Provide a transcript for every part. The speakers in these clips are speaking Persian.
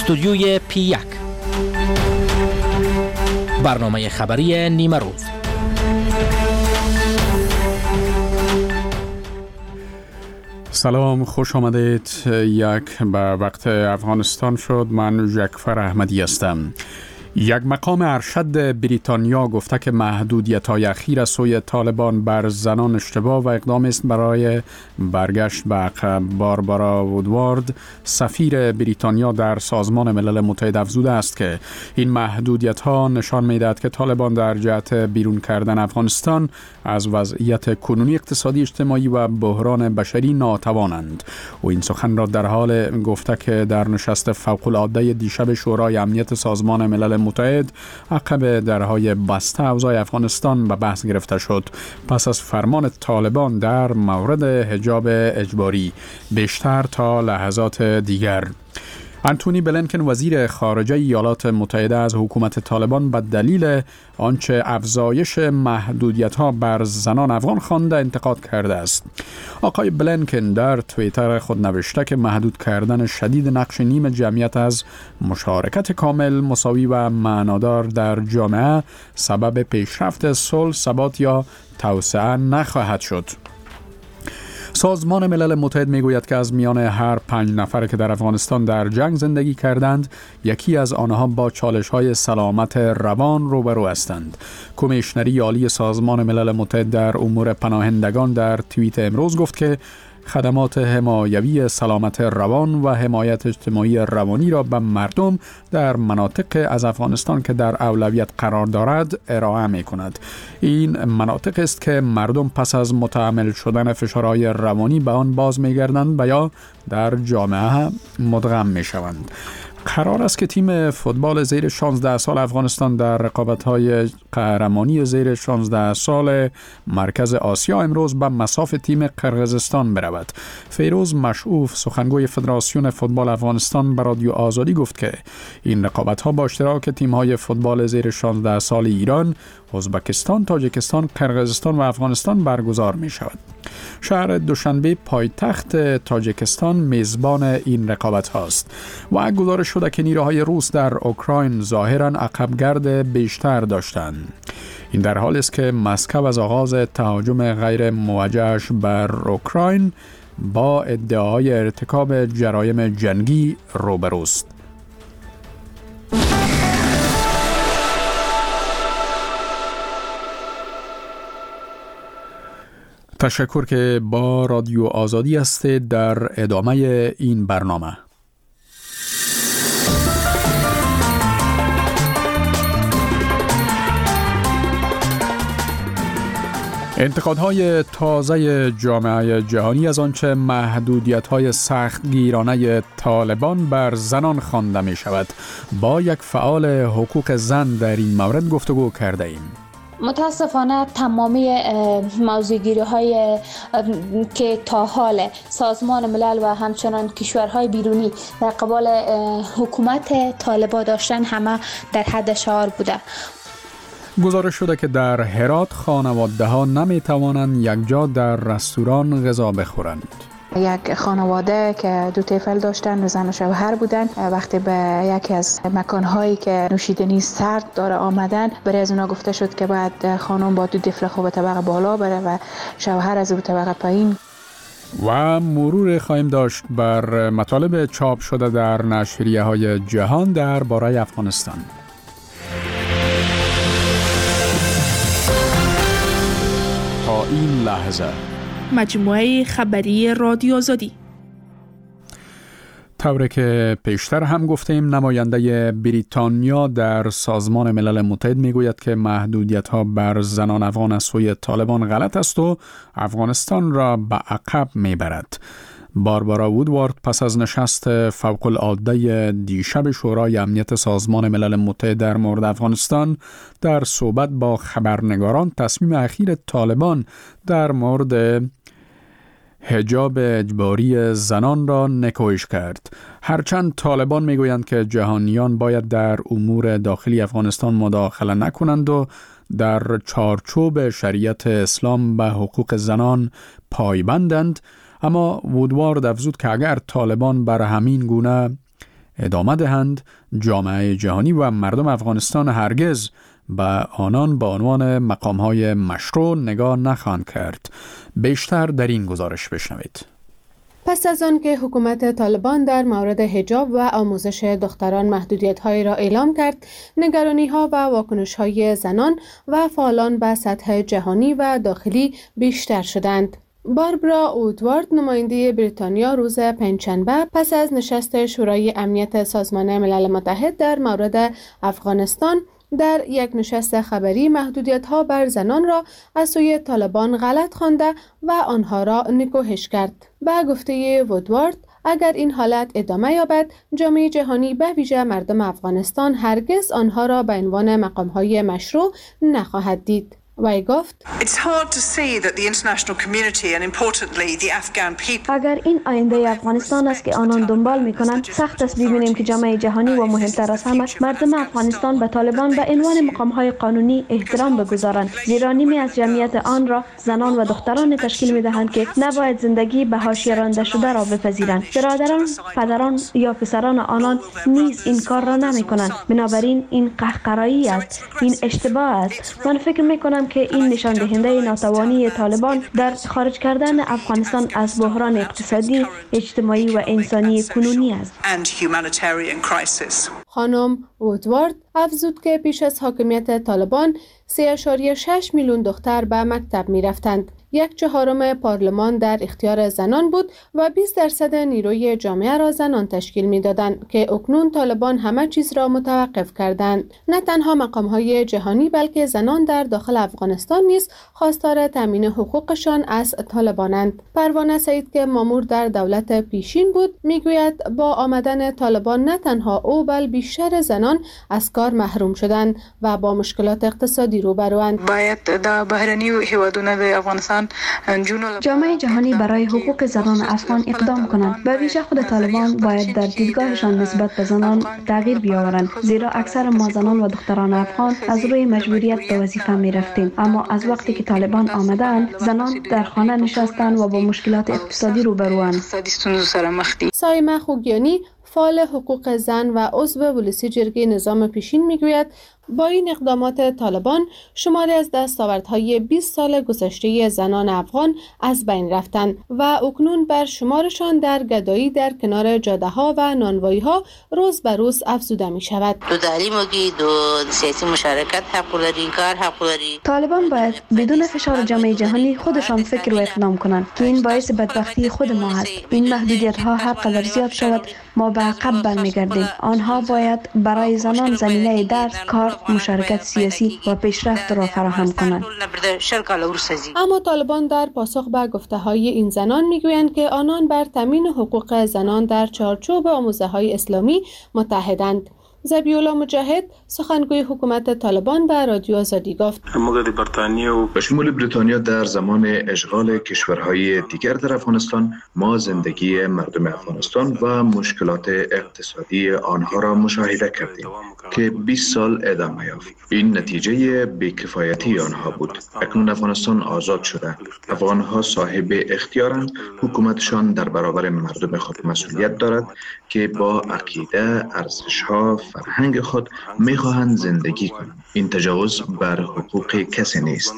استودیوی P1 برنامه خبری نیمه روز. سلام، خوش آمدید. به وقت افغانستان شد. من جعفر احمدی هستم. یک مقام ارشد بریتانیا گفته که محدودیت‌های اخیر از سوی طالبان بر زنان اشتباه و اقدام است برای برگشت به عقب. باربارا وودوارد، سفیر بریتانیا در سازمان ملل متحد، افزوده است که این محدودیت‌ها نشان می‌دهد که طالبان در جهت بیرون کردن افغانستان از وضعیت کنونی اقتصادی، اجتماعی و بحران بشری ناتوانند. او این سخن را در حال گفته که در نشست فوق‌العاده دیشب شورای امنیت سازمان ملل متحد عقب درهای بسته اوضاع افغانستان به بحث گرفته شد پس از فرمان طالبان در مورد حجاب اجباری. بیشتر تا لحظات دیگر. انتونی بلینکن، وزیر خارجه ایالات متحده، از حکومت طالبان به دلیل آنچه افزایش محدودیت‌ها بر زنان افغان خوانده انتقاد کرده است. آقای بلینکن در توییتر خود نوشته که محدود کردن شدید نقش نیم جمعیت از مشارکت کامل، مساوی و معنادار در جامعه سبب پیشرفت صلح، ثبات یا توسعه نخواهد شد. سازمان ملل متحد میگوید که از میان هر 5 نفر که در افغانستان در جنگ زندگی کردند، یکی از آنها با چالش‌های سلامت روان روبرو هستند. کمیشنری عالی سازمان ملل متحد در امور پناهندگان در توییت امروز گفت که خدمات حمایوی سلامت روان و حمایت اجتماعی روانی را به مردم در مناطق از افغانستان که در اولویت قرار دارد ارائه می کند. این مناطق است که مردم پس از متحمل شدن فشارهای روانی به آن باز می گردند و یا در جامعه مدغم می شوند. قرار است که تیم فوتبال زیر 16 سال افغانستان در رقابت‌های قهرمانی زیر 16 سال مرکز آسیا امروز به مصاف تیم قرقیزستان برود. فیروز مشعوف، سخنگوی فدراسیون فوتبال افغانستان، به رادیو آزادی گفت که این رقابت‌ها با اشتراک تیم‌های فوتبال زیر 16 سال ایران، ازبکستان، تاجیکستان، قرقیزستان و افغانستان برگزار می‌شود. شهر دوشنبه پایتخت تاجیکستان میزبان این رقابت هاست و گزارش شده که نیروهای روس در اوکراین ظاهراً عقبگرد بیشتر داشتند. این در حالی است که مسکو از آغاز تهاجم غیر موجهش بر اوکراین با ادعای ارتکاب جرایم جنگی روبروست. تشکر که با رادیو آزادی هستید. در ادامه این برنامه انتقادهای تازه جامعه جهانی از آنچه محدودیت‌های سختگیرانه طالبان بر زنان خوانده می شود با یک فعال حقوق زن در این مورد گفتگو کرده ایم. متاسفانه تمامی موضوعگیری های که تا حال سازمان ملل و همچنان کشورهای بیرونی در قبال حکومت طالبان داشتن همه در حد شعار بوده. گزارش شده که در هرات خانواده ها نمی توانند یک جا در رستوران غذا بخورند. یک خانواده که 2 طفل داشتن و زن و شوهر بودن، وقتی به یکی از مکانهایی که نوشیدنی سرد داره آمدن، برای از اونا گفته شد که باید خانم با 2 طفل خود به طبقه بالا بره و شوهر از طبقه پایین. و مرور خواهیم داشت بر مطالب چاپ شده در نشریه‌های جهان درباره افغانستان. تا این لحظه مجموعه خبری رادیو آزادی. طوری که پیشتر هم گفتیم، نماینده بریتانیا در سازمان ملل متحد میگوید که محدودیت‌ها بر زنان افغان از سوی طالبان غلط است و افغانستان را به عقب میبرد. باربارا وودوارد پس از نشست فوق‌العاده دیشب شورای امنیت سازمان ملل متحد در مورد افغانستان در صحبت با خبرنگاران تصمیم اخیر طالبان در مورد حجاب اجباری زنان را نکوهش کرد. هرچند طالبان میگویند که جهانیان باید در امور داخلی افغانستان مداخله نکنند و در چارچوب شریعت اسلام به حقوق زنان پایبندند، اما وودوارد افزود که اگر طالبان بر همین گونه ادامه دهند جامعه جهانی و مردم افغانستان هرگز به آنان به عنوان مقام‌های مشروع نگاه نخواهند کرد. بیشتر در این گزارش بشنوید. پس از آن که حکومت طالبان در مورد حجاب و آموزش دختران محدودیت‌هایی را اعلام کرد، نگرانی‌ها و واکنش‌های زنان و فعالان به سطح جهانی و داخلی بیشتر شدند. باربرا وودوارد، نماینده بریتانیا، روز پنجشنبه پس از نشست شورای امنیت سازمان ملل متحد در مورد افغانستان در یک نشست خبری محدودیت‌ها بر زنان را از سوی طالبان غلط خوانده و آنها را نکوهش کرد. به گفته وودوارد، اگر این حالت ادامه یابد، جامعه جهانی به ویژه مردم افغانستان هرگز آنها را به عنوان مقام‌های مشروع نخواهد دید. وی گفت اگر این آینده افغانستان است که آنان دنبال می‌کنند، سخت است ببینیم که جامعه جهانی و مهمتر از همه مردم افغانستان به طالبان به عنوان مقام‌های قانونی احترام بگذارند، زیرا نیمی از جمعیت آن را زنان و دختران تشکیل می‌دهند که نباید زندگی به حاشیه رانده شده را بپذیرند. برادران، پدران یا پسران آنان نیز این کار را نمی‌کنند. بنابراین این قهقرایی است، این اشتباه است. من فکر می‌کنم که این نشان دهنده ناتوانی طالبان در خارج کردن افغانستان از بحران اقتصادی، اجتماعی و انسانی کنونی است. خانم وودوارد افزود که پیش از حاکمیت طالبان 3.6 میلیون دختر به مکتب می رفتند. 1/4 پارلمان در اختیار زنان بود و 20% نیروی جامعه را زنان تشکیل می دادند که اکنون طالبان همه چیز را متوقف کردند. نه تنها مقام‌های جهانی بلکه زنان در داخل افغانستان نیز خواستار تامین حقوقشان از طالبانند. پروانه سعید که مامور در دولت پیشین بود میگوید با آمدن طالبان نه تنها او بل بیشتر زنان از کار محروم شدند و با مشکلات اقتصادی روبروند. باید در بهرنی و هیوادونه در افغانستان جامعه جهانی برای حقوق زنان افغان اقدام کنند. به ویژه خود طالبان باید در دیدگاهشان نسبت به زنان تغییر بیاورند، زیرا اکثر ما زنان و دختران افغان از روی مجبوریت به وظیفه می رفتیم، اما از وقتی که طالبان آمدند زنان در خانه نشستند و با مشکلات اقتصادی روبروند. سایمه خوگیانی، فعال حقوق زن و عضو ولسی جرگه نظام پیشین میگوید با این اقدامات طالبان شماری از دستاوردهای 20 سال گذشته زنان افغان از بین رفتند و اکنون بر شمارشان در گدایی در کنار جاده ها و نانوایی ها روز به روز افزوده می شود. سیاسی مشارکت حق داری، کار حق داری. طالبان باید بدون فشار جامعه جهانی خودشان فکر و اقدام کنند که این باعث بدبختی خود ما است. این محدودیت ها هر قدر زیاد شود ما به عقب برمیگردیم. آنها باید برای زنان زمینه درس، کار، مشارکت سیاسی و پیشرفت را فراهم کنند. اما طالبان در پاسخ به گفته‌های این زنان میگویند که آنان بر تامین حقوق زنان در چارچوب آموزه‌های اسلامی متحدند. ذبیح‌الله مجاهد، سخنگوی حکومت طالبان، به رادیو آزادی گفت به شمول بریتانیا در زمان اشغال کشورهای دیگر در افغانستان ما زندگی مردم افغانستان و مشکلات اقتصادی آنها را مشاهده کردیم که 20 سال ادامه یافت. این نتیجه بی‌کفایتی آنها بود. اکنون افغانستان آزاد شده. افغانها صاحب اختیارند. حکومتشان در برابر مردم خود مسئولیت دارد که با عقیده، ارزش‌ها، فرهنگ خود می‌خواهند زندگی کنند. این تجاوز بر حقوق کسی نیست.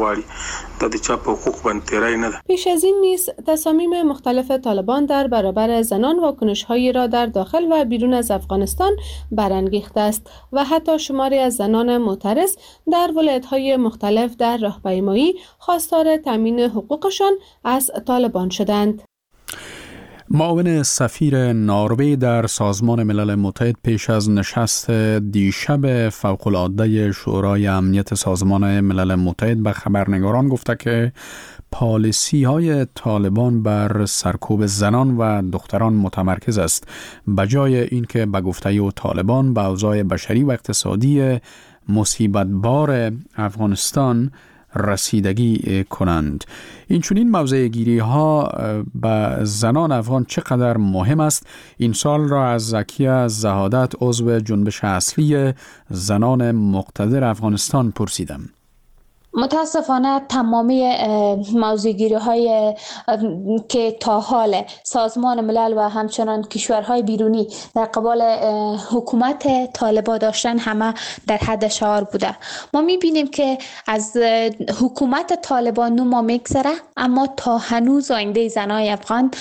پیش از این نیز تصامیم مختلف طالبان در برابر زنان واکنش‌هایی را در داخل و بیرون از افغانستان برانگیخته است و حتی شماری از زنان معترض در ولایت‌های مختلف در راهپیمایی خواستار تامین حقوقشان از طالبان شدند. معاون سفیر نروژ در سازمان ملل متحد پیش از نشست دیشب فوق‌العاده شورای امنیت سازمان ملل متحد به خبرنگاران گفته که پالیسی های طالبان بر سرکوب زنان و دختران متمرکز است، بجای اینکه به گفته او طالبان به اوضاع بشری و اقتصادی مصیبت بار افغانستان رسیدگی کنند. این چنین موضع گیری ها به زنان افغان چقدر مهم است؟ این سال را از زکیه زهادت، عضو جنبش اصلی زنان مقتدر افغانستان، پرسیدم. متاسفانه تمامی موضوعگیری های که تا حال سازمان ملل و همچنان کشورهای بیرونی در قبال حکومت طالبان داشتن همه در حد شعار بوده. ما میبینیم که از حکومت طالبان ما میگذره، اما تا هنوز آینده زنای افغان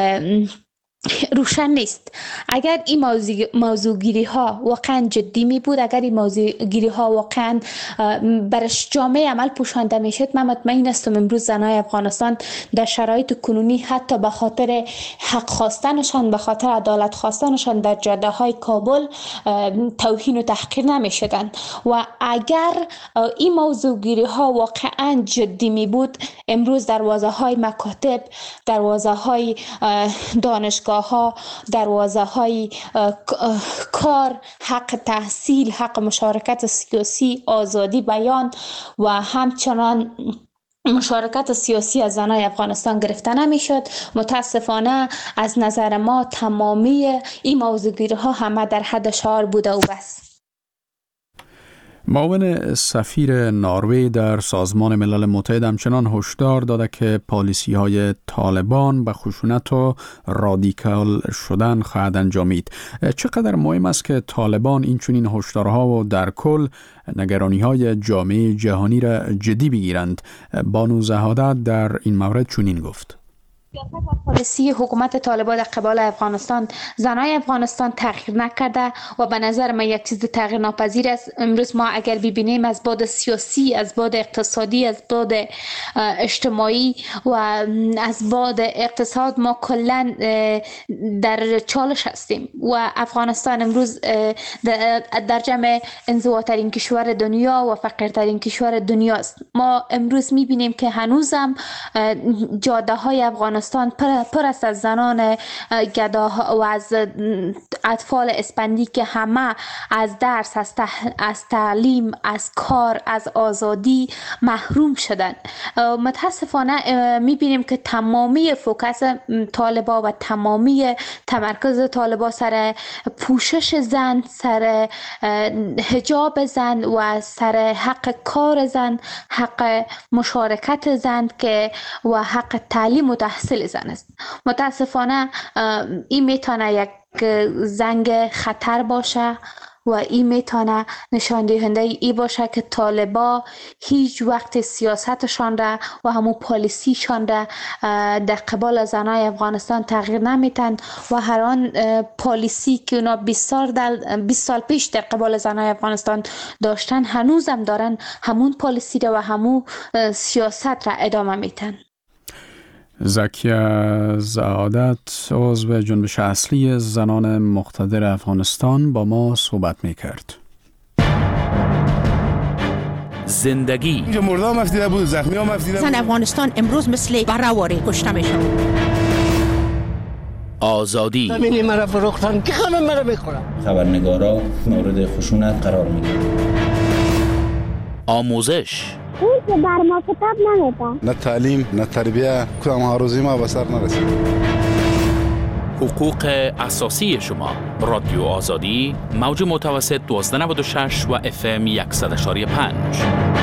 روشن نیست. اگر این موضوعگیری ها واقعا جدی می بود، اگر این موضوعگیری ها واقعا برش جامعه عمل پوشانده می شد، من مطمئن هستم امروز زنای افغانستان در شرایط کنونی حتی به خاطر حق خواستنشان، به خاطر عدالت خواستنشان در جاده های کابل توهین و تحقیر نمی شدن. و اگر این موضوعگیری ها واقعا جدی می بود، امروز دروازه های مکاتب، دروازه های دانشگاه ها، دروازه های کار، حق تحصیل، حق مشارکت سیاسی، آزادی بیان و همچنان مشارکت سیاسی از زنای افغانستان گرفته نمی شد. متاسفانه از نظر ما تمامی این موضوعگیری ها همه در حد شعار بوده و بس. معاون سفیر نروژ در سازمان ملل متحد همچنان هشدار داده که پالیسی‌های طالبان به خشونت و رادیکال شدن خواهد انجامید. چقدر مهم است که طالبان این چنین هشدارها و در کل نگرانی‌های جامعه جهانی را جدی بگیرند؟ بانو زهادت در این مورد چنین گفت: پالیسی حکومت طالبان در قبال افغانستان، زنای افغانستان تغییر نکرده و به نظر من یک چیز تغییر ناپذیر است. امروز ما اگر ببینیم از بعد سیاسی، از بعد اقتصادی، از بعد اجتماعی و از بعد اقتصاد ما کلا در چالش هستیم و افغانستان امروز در جمع انزواترین کشور دنیا و فقیرترین کشور دنیا است. ما امروز میبینیم که هنوزم جاده های افغانستان پر است از زنان گداها و از اطفال اسپندی که همه از درس، از تعلیم، از کار، از آزادی محروم شدن. متاسفانه میبینیم که تمامی فوکس طالبان و تمامی تمرکز طالبان سر پوشش زن، سر حجاب زن و سر حق کار زن، حق مشارکت زن که و حق تعلیم و تحصیل زن است. متاسفانه این میتونه یک زنگ خطر باشه و این میتونه نشان دهنده ای باشه که طالبا هیچ وقت سیاستشان را و همون پالیسیشان را در قبال زنای افغانستان تغییر نمیتن و هر آن پالیسی که اونا 20 سال پیش در قبال زنای افغانستان داشتن هنوزم دارن همون پالیسی را و همون سیاست را ادامه میتن. زکیه زهادت، عضو جنبش اصلی زنان مقتدر افغانستان، با ما صحبت میکرد. زندگی اینجا مردا هم افتیده بود، زخمی هم افتیده بود. زن افغانستان امروز مثل برهواری کشته میشه. آزادی همینی مرا فروختن که خانم مرا میخورن. خبرنگارا مورد خشونت قرار میگیرن. آموزش اون که بر ما کتاب نمیدن، نه تعلیم نه تربیه، کدام هاروزی ما به سر نرسید. حقوق اساسی شما. رادیو آزادی، موج متوسط 1296 و FM 100.5.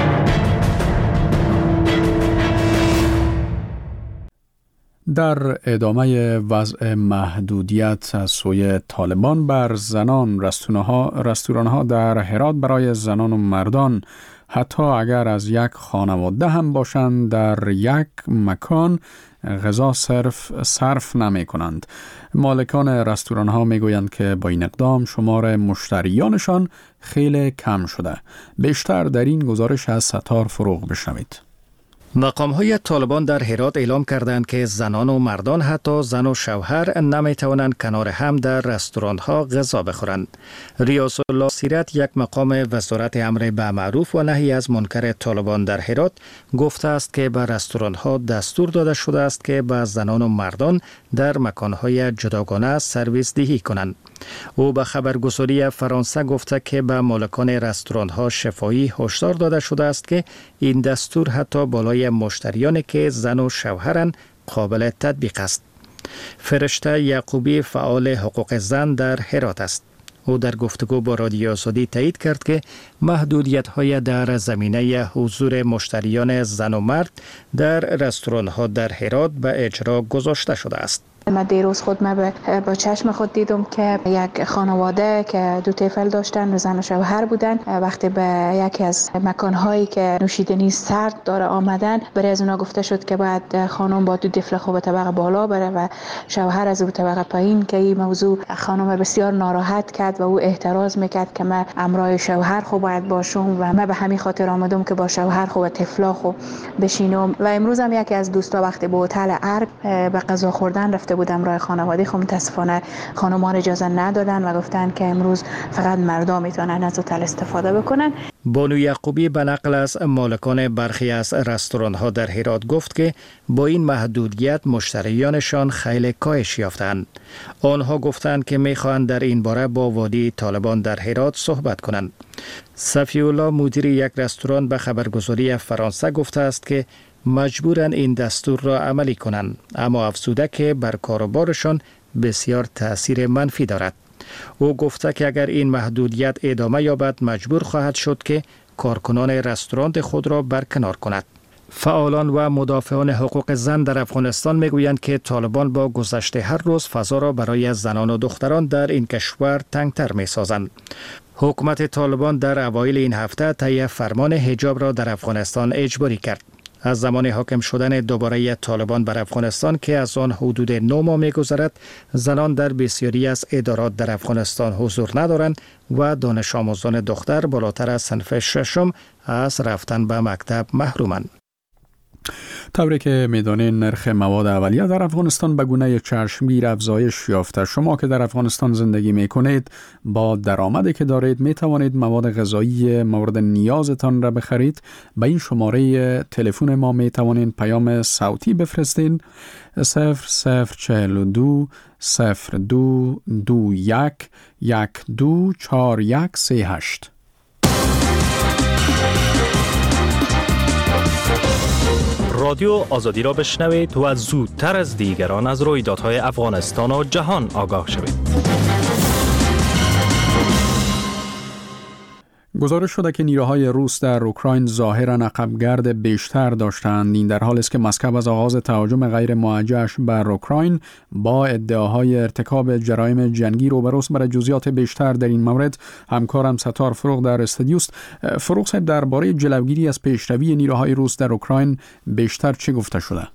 در ادامه وضع محدودیت از سوی طالبان بر زنان، رستوران‌ها در هرات برای زنان و مردان حتی اگر از یک خانواده هم باشند در یک مکان غذا صرف نمی کنند. مالکان رستوران ها می گویند که با این اقدام شمار مشتریانشان خیلی کم شده. بیشتر در این گزارش از ستار فروغ بشنوید. مقام‌های طالبان در هرات اعلام کردند که زنان و مردان، حتی زن و شوهر، نمی‌توانند کنار هم در رستوران‌ها غذا بخورند. ریاض الله سیرت، یک مقام وزارت امر به معروف و نهی از منکر طالبان در هرات، گفته است که به رستوران‌ها دستور داده شده است که به زنان و مردان در مکان‌های جداگانه سرویس دهی کنند. او به خبرگزاری فرانسه گفته که به مالکان رستوران‌ها شفاهی هشدار داده شده است که این دستور حتی بالای مشتریانی که زن و شوهرند قابل تطبیق است. فرشته یعقوبی، فعال حقوق زن در هرات است. او در گفتگو با رادیو آزادی تایید کرد که محدودیت‌های در زمینه حضور مشتریان زن و مرد در رستوران‌ها در هرات به اجرا گذاشته شده است. من دیروز خود با چشم خود دیدم که یک خانواده که دو طفل داشتن و زن و شوهر بودن، وقتی به یکی از مکانهایی که نوشیدنی سرد داره آمدن، برای از اونا گفته شد که باید خانم با دو طفل خود به طبقه بالا بره و شوهر از طبقه پایین، که این موضوع خانم بسیار ناراحت کرد و او اعتراض میکرد که من امرای شوهر خود باید باشم و من به همین خاطر آمدم که با شوهر خود و طفلا خود بشینم. و امروز هم یکی از دوستا وقتی به هتل ارگ به غذا خوردن رفته بودم راه خانواده، خب متاسفانه خانمان اجازه ندادن و گفتن که امروز فقط مردان میتونن از هتل استفاده بکنن. بانو یعقوبی به نقل از مالکان برخی از رستوران‌ها در هرات گفت که با این محدودیت مشتریانشان خیلی کاهش یافتند. آنها گفتند که میخواهند در این باره با وادی طالبان در هرات صحبت کنند. صفی الله مدیر یک رستوران به خبرگزاری فرانسه گفته است که مجبورن این دستور را عملی کنند، اما افزوده که بر کاروبارشان بسیار تأثیر منفی دارد. او گفته که اگر این محدودیت ادامه یابد مجبور خواهد شد که کارکنان رستوران خود را برکنار کند. فعالان و مدافعان حقوق زن در افغانستان میگویند که طالبان با گذشت هر روز فضا را برای زنان و دختران در این کشور تنگتر میسازند. حکومت طالبان در اوایل این هفته طی فرمان حجاب را در افغانستان اجباری کرد. از زمان حاکم شدن دوباره طالبان بر افغانستان که از آن حدود 9 ماه می‌گذرد، زنان در بسیاری از ادارات در افغانستان حضور ندارند و دانش آموزان دختر بالاتر از صنف ششم از رفتن به مکتب محرومند. طوری که میدانید نرخ مواد اولیه در افغانستان به گونه چشمگیر افزایش یافته. شما که در افغانستان زندگی میکنید با درآمدی که دارید میتوانید مواد غذایی مورد نیازتان را بخرید. به این شماره تلفن ما میتوانید پیام صوتی بفرستید 0042 0221 124138. رادیو آزادی را بشنوید و زودتر از دیگران از رویدادهای افغانستان و جهان آگاه شوید. گزارش شده که نیروهای روس در اوکراین ظاهراً عقبگرد بیشتر داشتند. این در حالی است که مسکو از آغاز تهاجم غیر موجهش بر اوکراین با ادعاهای ارتکاب جرایم جنگی روبروست. برای جزئیات بیشتر در این مورد همکارم ستار فروغ در استودیو است. فروغ صاحب، درباره جلوگیری از پیشروی نیروهای روس در اوکراین بیشتر چه گفته شده؟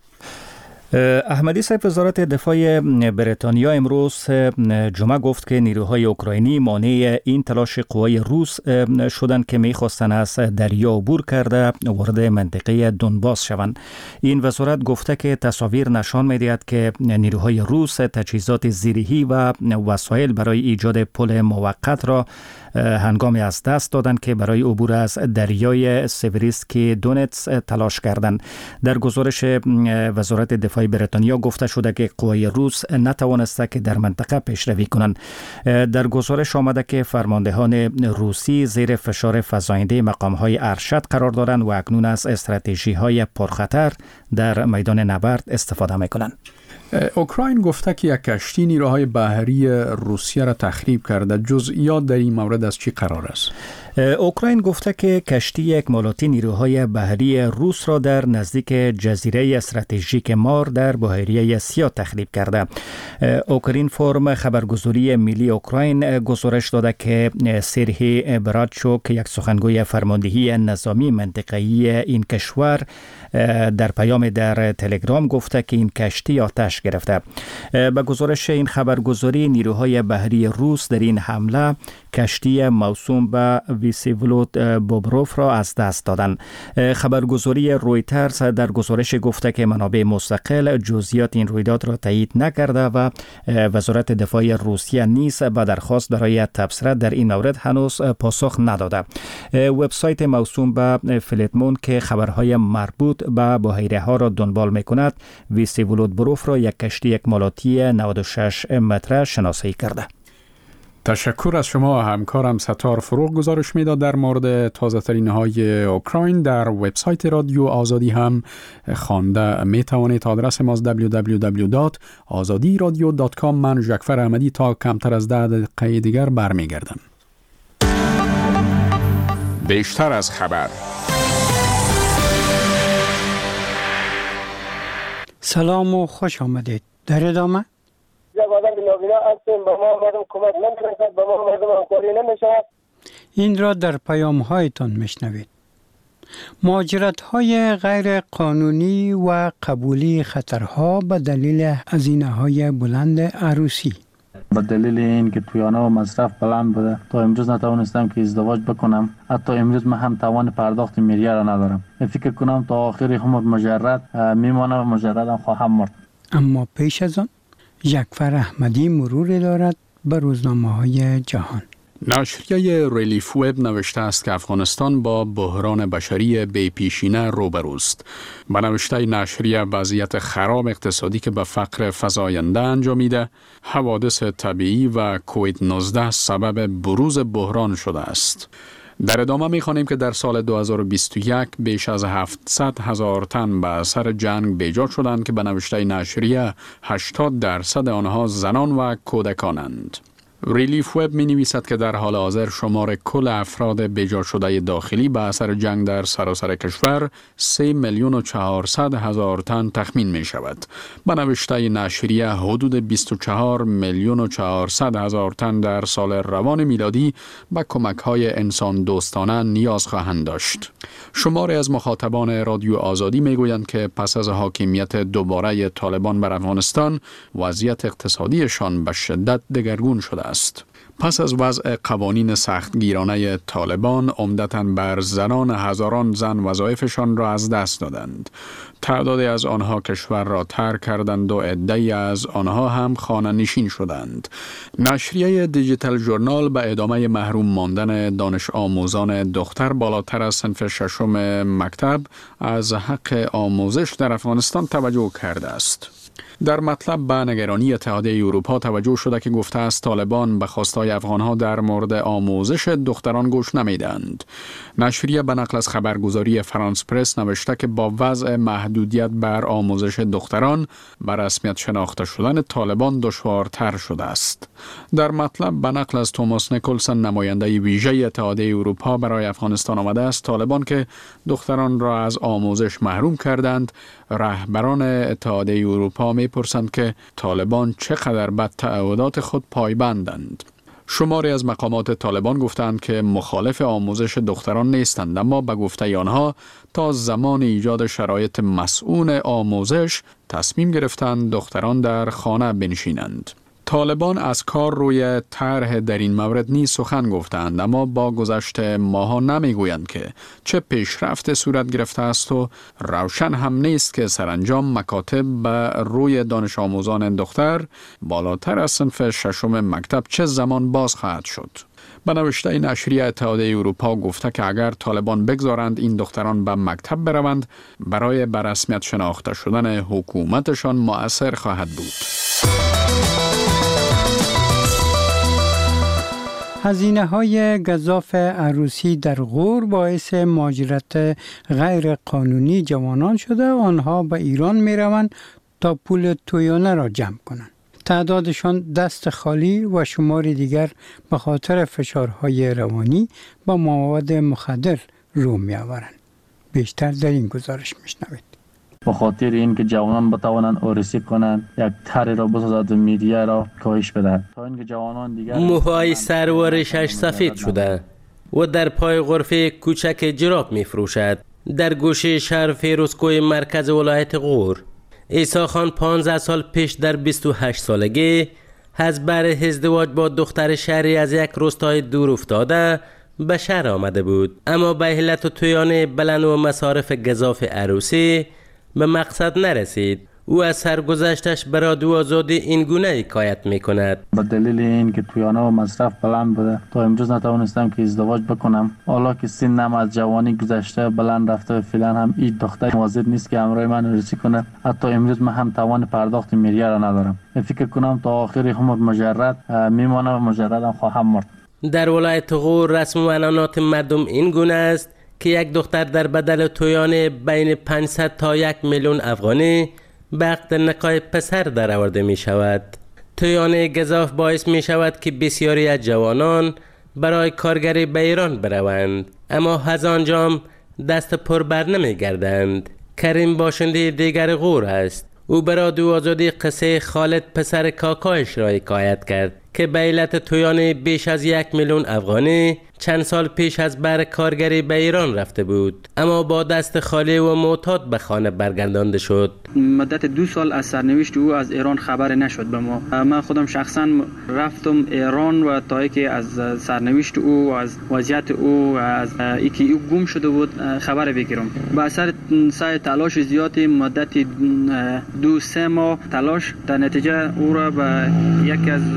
احمدی صاحب، وزارت دفاع بریتانیا امروز جمعه گفت که نیروهای اوکراینی مانع این تلاش قوای روس شدند که می‌خواستند از دریا عبور کرده وارد منطقه دونباس شوند. این وزارت گفته که تصاویر نشان می‌دهد که نیروهای روس تجهیزات زیرهی و وسایل برای ایجاد پل موقت را هنگامی از دست دادند که برای عبور از دریای سیوریسکی دونتس تلاش کردند. در گزارش وزارت دفاع بریتانیا گفته شده که قوای روس نتوانسته که در منطقه پیشروی کنند. در گزارش آمده که فرماندهان روسی زیر فشار فزاینده مقام‌های ارشد قرار دارند و اکنون از استراتژی‌های پرخطر در میدان نبرد استفاده می‌کنند. اوکراین گفته که یک کشتی نیروهای بحری روسیه را تخریب کرده. جزئیات در این مورد از چی قرار است؟ اوکراین گفته که کشتی اکمالاتی نیروهای بحری روس را در نزدیک جزیره استراتژیک مار در بحیره سیاه تخریب کرده. اوکراین فرم خبرگزاری ملی اوکراین گزارش داده که سرهی برادچوک، یک سخنگوی فرماندهی نظامی منطقه‌ای این کشور، در پیام در تلگرام گفته که این کشتی آتش گرفته. به گزارش این خبرگزاری نیروهای بحری روس در این حمله کشتی موسوم به ویسیولود بوبروف را از دست دادند. خبرگزاری رویترز در گزارش گفته که منابع مستقل جزئیات این رویداد را تایید نکرده و وزارت دفاع روسیه نیز به درخواست برای تبصره در این مورد هنوز پاسخ نداده. وبسایت موسوم به فلیتمون که خبرهای مربوط به بحیره ها را دنبال می‌کند، ویسیولود بوبروف را یک کشتی اکمالاتی 96 متره شناسایی کرده. تشکر از شما. همکارم ستار فروغ گزارش میداد در مورد تازه ترین های اوکراین. در وبسایت رادیو آزادی هم خوانده می توانید. آدرس ما www.azadiradio.com. من ژکفر احمدی تا کمتر از 10 دقیقه دیگر برمیگردم. بیشتر از خبر. سلام و خوش آمدید. در ادامه این را در پیام هایتان میشنوید. مهاجرت های غیر قانونی و قبولی خطرها به دلیل هزینه های بلند عروسی. به دلیل این که تویانه و مصرف بلند بوده تا امروز نتوانستم که ازدواج بکنم. حتی امروز من هم توان پرداخت مهریه را ندارم. فکر کنم تا آخر عمر مجرد میمانم و مجردم خواهم مرد. اما پیش از آن ژکفر احمدی مرور دارد به روزنامه‌های جهان. نشریه ریلیف وب نوشته است که افغانستان با بحران بشری بی‌پیشینه روبروست. به نوشته نشریه وضعیت خراب اقتصادی که به فقر فزاینده انجامیده، حوادث طبیعی و کووید 19 سبب بروز بحران شده است. در ادامه می‌خوانیم که در سال 2021 بیش از 700,000 تن به اثر جنگ بیجا شدند که به نوشته نشریه 80% آنها زنان و کودکانند. ریلیف وب می نویسد که در حال حاضر شمار کل افراد بیجا شده داخلی به اثر جنگ در سراسر کشور 3,400,000 تن تخمین می شود. به نوشته نشریه حدود 24,400,000 تن در سال روان میلادی به کمک های انسان دوستانه نیاز خواهند داشت. شماری از مخاطبان رادیو آزادی می گویند که پس از حاکمیت دوباره طالبان بر افغانستان وضعیت اقتصادیشان به شدت دگرگون شده است. پس از وضع قوانین سختگیرانه طالبان، عمدتاً بر زنان هزاران زن وظایفشان را از دست دادند. تعدادی از آنها کشور را ترک کردند و عده‌ای از آنها هم خانه نشین شدند. نشریه دیجیتال ژورنال به ادامه محروم ماندن دانش آموزان دختر بالاتر از صنف ششم مکتب از حق آموزش در افغانستان توجه کرده است. در مطلب به نگرانی اتحادیه اروپا توجه شده که گفته است طالبان به خواستهای افغانها در مورد آموزش دختران گوش نمیدند. نشریه به نقل از خبرگزاری فرانس پرس نوشته که با وضع محدودیت بر آموزش دختران به رسمیت شناخته شدن طالبان دشوارتر شده است. در مطلب به نقل از توماس نیکولسن نماینده ویژه اتحادیه اروپا برای افغانستان آمده است طالبان که دختران را از آموزش محروم کردند. رهبران اتحادیه اروپا می‌پرسند که طالبان چقدر به تعهدات خود پایبندند. شماری از مقامات طالبان گفتند که مخالف آموزش دختران نیستند، اما به گفته آنها تا زمان ایجاد شرایط مسئول آموزش تصمیم گرفتند دختران در خانه بنشینند. طالبان از کار روی طرح در این مورد نیز سخن گفتند، اما با گذشت ماه‌ها نمیگویند که چه پیشرفت صورت گرفته است و روشن هم نیست که سرانجام مکاتب به روی دانش آموزان دختر بالاتر از صنف ششم مکتب چه زمان باز خواهد شد. به نوشته نشریه اتحادیه اروپا گفته که اگر طالبان بگذارند این دختران به مکتب بروند برای به رسمیت شناخته شدن حکومتشان مؤثر خواهد بود. هزینه های گزاف عروسی در غور باعث مهاجرت غیر قانونی جوانان شده و آنها به ایران می روند تا پول تویانه را جمع کنند. تعدادشان دست خالی و شمار دیگر به خاطر فشارهای روانی با مواد مخدر رو می آورند. بیشتر در این گزارش می شنوید. به خاطر اینکه جوانان بتوانند عروسی کنند یک طرح را بسازد و میدیه را کاهش بدهد تا اینکه جوانان دیگر موهای سرورشش سفید شده و در پای غرفه کوچک جراب می فروشد. در گوشه شهر فیروزکوه مرکز ولایت غور عیسی خان 15 سال پیش در 28 سالگی از بر ازدواج با دختر شهری از یک روستای دور افتاده به شهر آمده بود، اما به علت تویانه بلند و مصارف گزاف عروسی به مقصد نرسید. او از سرگذشتش به رادیو آزادی این گونه حکایت میکند. به دلیل این که تویانه و مصرف بلند بوده تا امروز نتوانستم که ازدواج بکنم. حالا که سنم از جوانی گذشته بلند رفته و فعلا هم هیچ دختر مواظب نیست که همراه من ارسی کنه. حتی امروز من هم توان پرداخت میریه را ندارم. فکر کنم تا آخر عمر مجرد میمانم و مجردم خواهم مرد. در ولایت غور رسم و عنعنات مردم این گونه است که یک دختر در بدل تویان بین 500 تا 1 میلیون افغانی به عقد نکاح پسر درآورده می شود. تویان گزاف باعث می شود که بسیاری از جوانان برای کارگری به ایران بروند، اما از آنجام دست پر بر نمی گردند. کریم باشنده دیگر غور است. او به رادیو آزادی قصه خالد پسر کاکایش را حکایت کرد که به علت تویان بیش از 1 میلیون افغانی چند سال پیش از بر کارگری به ایران رفته بود، اما با دست خالی و معتاد به خانه برگردانده شد. مدت 2 سال از سرنوشت او از ایران خبر نشد به ما. من خودم شخصا رفتم ایران و تا اینکه از سرنوشت او، از وضعیت او، از اینکه او گم شده بود خبر بگیرم. با اثر سعی تلاش زیادی مدت 2-3 ماه تلاش، در نتیجه او را به یکی از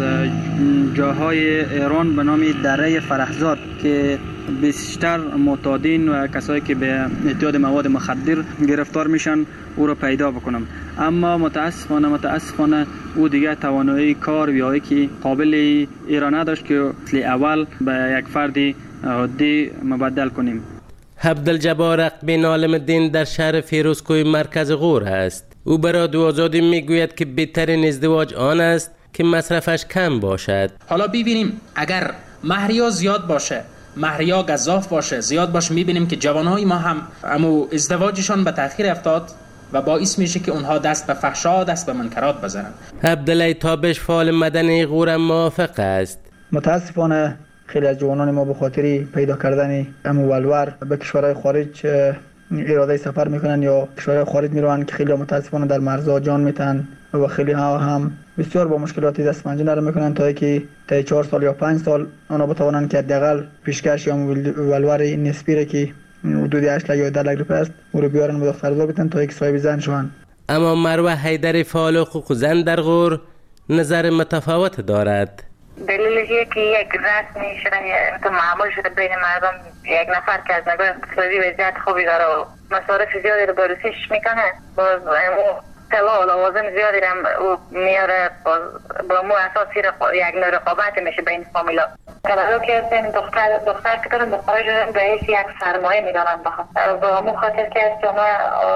جاهای ایران به نام دره فرخزاد که بیشتر معتادین و کسایی که به اعتیاد مواد مخدر گرفتار میشن او را پیدا بکنم. اما متاسفانه او دیگه توانایی کار یا که قابل ایران نداشت که اول به یک فردی عادی مبدل کنیم. عبدالجبار اقبین عالم دین در شهر فیروزکوی مرکز غور است. او به رادیو آزادی میگوید که بهترین ازدواج آن است که مصرفش کم باشد. حالا ببینیم اگر مهریا زیاد باشه، مهریا گزاف باشه، زیاد باشه، میبینیم که جوانهای ما هم اما ازدواجشان به تأخیر افتاد و باعث میشه که اونها دست به فحشا، دست به منکرات بزنن. عبدالله تابش فعال مدنی غور موافق است. متاسفانه خیلی از جوانان ما به خاطر پیدا کردن ولور به کشورهای خارج اراده سفر میکنن یا کشورهای خارج میروند که خیلی متاسفانه در مرزها جان میتن و خیلی ها هم بسیار با مشکلاتی دست پنجه نرم میکنن تا اینکه تا 4 سال یا 5 سال آنها بتوانند که حداقل پیشکش یا ولور نسبی را که حدود 8 یا 10 لک روپیه است او رو بیارن به دخترزا بدن تا اینکه صاحب زن شوند. اما مروه حیدری فعال حقوق زن در غور نظر متفاوت دارد. دلیلش که یک رسمی شده معمول شده بین مردم، یک نفر که از نگاه اقتصادی وضعیت خوبی داره و مصارف زیادی رو بروسیش میکنه، باز طلا و لوازم زیادی رو میاره، با مو اساسی یک نوع رقابت میشه بین فامیلا. طلا که دختر که دارن دخترای شدن به حیث یک سرمایه میدارن بخاطر با مو خاطر که شما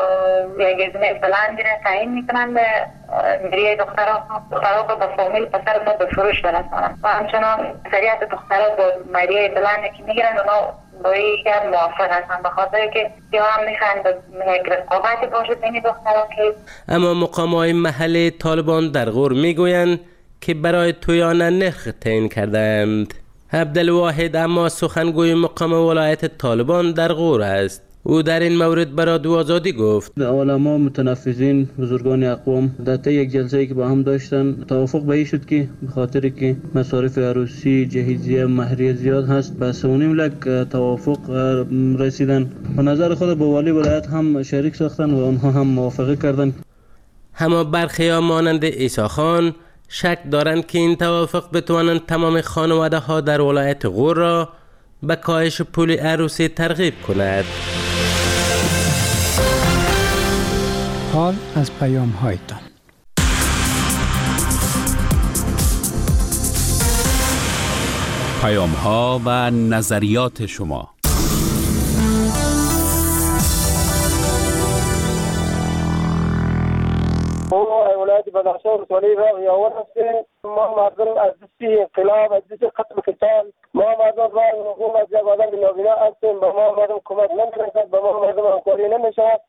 یک ازمه بلندی رو تعیین میکنن به مریه دخترها رو به فامیل پسر ما به فروش برسانن و همچنان اکثریت دخترها با مریه بلندی که میگیرن اونا با یکم موافق هستن به خاطر که یا هم میخوان یک رقابتی باشه بین دخترها که. اما مقامات محلی طالبان در غور میگویند که برای تویانه نرخ تعیین کردند. عبدالواحد اما سخنگوی مقام ولایت طالبان در غور است. او در این مورد به رادیو آزادی گفت: علما، متنفذین، بزرگان اقوام در طی یک جلسه‌ای که با هم داشتن توافق به این شد که به خاطر که مصارف عروسی، جهیزیه، مهریه زیاد هست به 3.5 لک توافق رسیدن. و نظر خود با والی ولایت هم شریک ساختن و آنها هم موافقه کردند. اما برخی مانند عیسی خان شک دارند که این توافق بتوانند تمام خانواده ها در ولایت غور را به کاهش پول عروسی ترغیب کند. حال از پیام هایتان. پیام ها و نظریات شما. ولایت بدخشان ولسوالی را یاور هستیم. ما مردم از دستی انقلاب، از دستی قتل قتال، ما مردم را حقوق از یک آدم نابینا هستیم. به ما مردم کمک نمی‌رسد، به ما مردم همکاری نمی‌شود.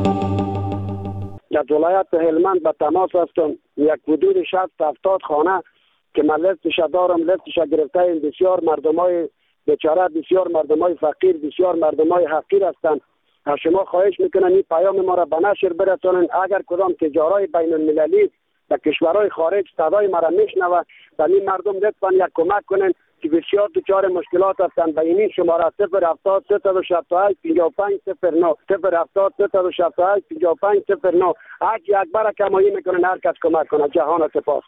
در ولایت هلمند به تماس هستم. یک حدود 60-70 خانه که من لیستش دارم، لیستش گرفته این بسیار مردمای بیچاره، بسیار مردمای فقیر، بسیار مردمای حقیر هستند. از شما خواهش میکنم این پیام ما را به نشر برسانید. اگر کدام تجارای بین المللی به کشورهای خارج صدای ما را میشنوه، به این مردم لطفا یک کمک کنین که بسیار دچار مشکلات هستند. به این شماره 070 378 55 09 070 378 55 09 حج اکبر کمایی میکنن، هر کس کمک کنه. جهان سپاس.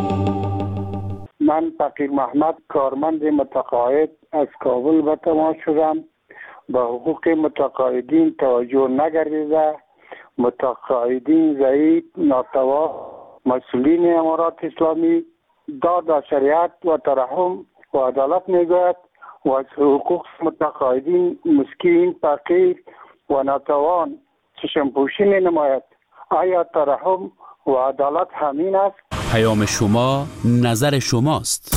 من فقیر محمد کارمند متقاعد از کابل به تماس شدم. به حقوق متقاعدین توجه نگردیده، متقاعدین ضعیف، ناتوا، مسئولین امارات اسلامی داد و شریعت و ترحم و عدالت میگوید و از حقوق متقاعدین مسکین، فقیر و ناتوان چشم پوشی می نماید. آیا ترحم و عدالت همین است؟ پیام شما، نظر شماست.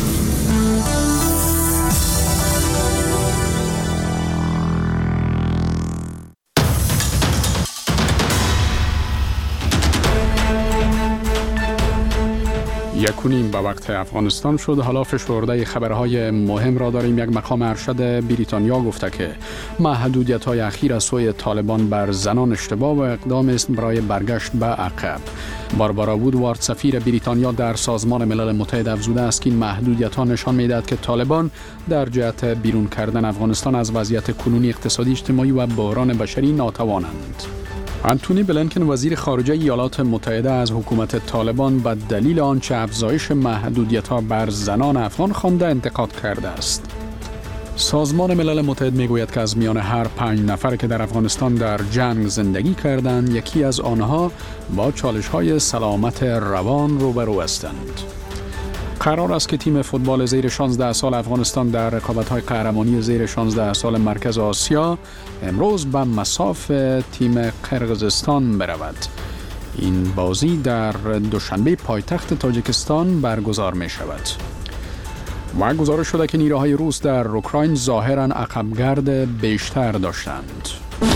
یکونیم به وقت افغانستان شد. حالا فشرده خبرهای مهم را داریم. یک مقام ارشد بریتانیا گفته که محدودیت‌های اخیر از سوی طالبان بر زنان اشتباه و اقدام است برای برگشت به عقب. باربارا وودوارد سفیر بریتانیا در سازمان ملل متحد افزوده است که این محدودیت‌ها نشان می‌دهد که طالبان در جهت بیرون کردن افغانستان از وضعیت کنونی اقتصادی، اجتماعی و بحران بشری ناتوانند. انتونی بلینکن وزیر خارجه ایالات متحده از حکومت طالبان به دلیل آنچه افزایش محدودیت‌ها بر زنان افغان خوانده انتقاد کرده است. سازمان ملل متحد میگوید که از میان هر 5 نفر که در افغانستان در جنگ زندگی کردند، یکی از آنها با چالش‌های سلامت روان روبرو هستند. قرار است که تیم فوتبال زیر 16 سال افغانستان در رقابت‌های قهرمانی زیر 16 سال مرکز آسیا امروز به مصاف تیم قرقیزستان برود. این بازی در دوشنبه پایتخت تاجیکستان برگزار می شود. و گزارش شده که نیروهای روس در اوکراین ظاهراً عقبگرد بیشتر داشتند.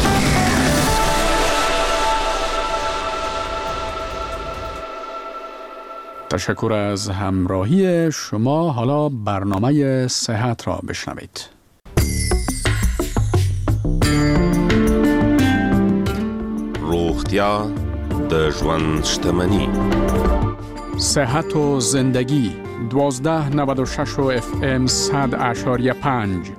تشکر از همراهی شما. حالا برنامه صحت را بشنوید. روغتیا د ژوند شتمني. صحت و زندگی 1296 و FM 100.5.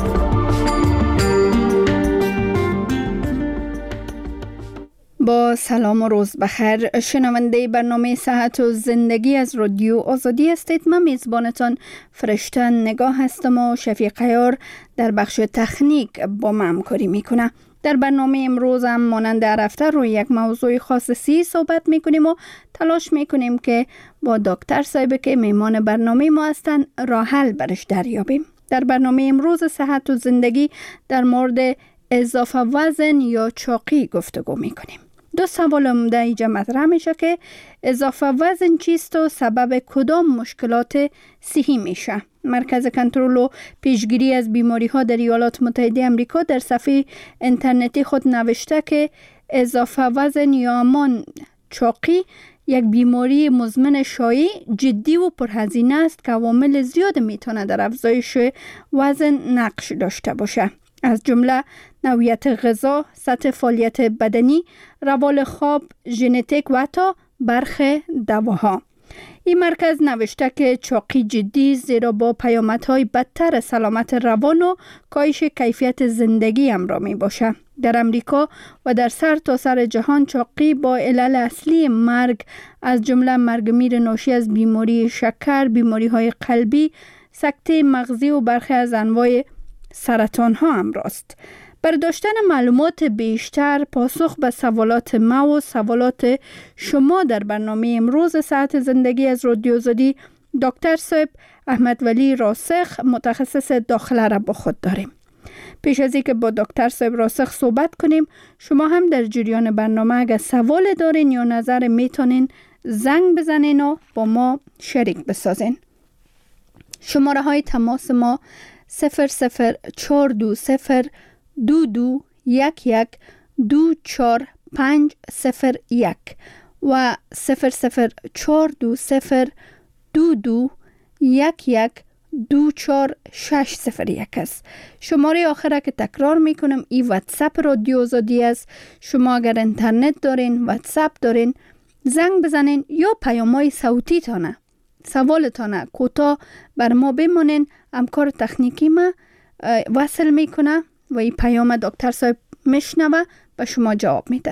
با سلام و روز بخیر. شنونده برنامه صحت و زندگی از رادیو آزادی هستید. من میزبانتان فرشته نگاه هستم و شفیق عیار در بخش تکنیک با من همکاری میکنه. در برنامه امروز هم مانند هر هفته روی یک موضوع خاصی صحبت میکنیم و تلاش میکنیم که با دکتر صاحب که میمان برنامه ما هستن راه حل برش دریابیم. در برنامه امروز صحت و زندگی در مورد اضافه وزن یا چاقی گفتگو میکنیم. 2 سوال عمده اینجا مطرح میشه که اضافه وزن چیست و سبب کدام مشکلات صحی میشه. مرکز کنترل و پیشگیری از بیماری ها در ایالات متحده آمریکا در صفحه اینترنتی خود نوشته که اضافه وزن یا همان چاقی یک بیماری مزمن شایع، جدی و پرهزینه است که عوامل زیاد میتونه در افزایش وزن نقش داشته باشه، از جمله نوعیت غذا، سطح فعالیت بدنی، روال خواب، ژنتیک و حتی برخی دواها. این مرکز نوشته که چاقی جدی زیرا با پیامدهای بدتر سلامت روان و کاهش کیفیت زندگی همراه می باشه. در امریکا و در سرتاسر جهان چاقی با علل اصلی مرگ از جمله مرگ میر ناشی از بیماری شکر، بیماری های قلبی، سکته مغزی و برخی از انواع سرطان ها همراه است. برای داشتن معلومات بیشتر، پاسخ به سوالات ما و سوالات شما در برنامه امروز صحت زندگی از رادیو آزادی دکتر صاحب احمد ولی راسخ متخصص داخله را با خود داریم. پیش از اینکه با دکتر صاحب راسخ صحبت کنیم، شما هم در جریان برنامه اگر سوال دارین یا نظر میتونین زنگ بزنین و با ما شریک بسازین. شماره های تماس ما 0042 22 11 24501 و 0042 22 11 24601 است. شماره آخره که تکرار میکنم این واتساپ رادیو آزادی است. شما اگر اینترنت دارین، واتساپ دارین، زنگ بزنین یا پیام‌های صوتی تانه سوالتان کوتاه بر ما بمانین، همکار تکنیکی ما وصل میکنه و این پیام دکتر صاحب میشنوه و شما جواب میده.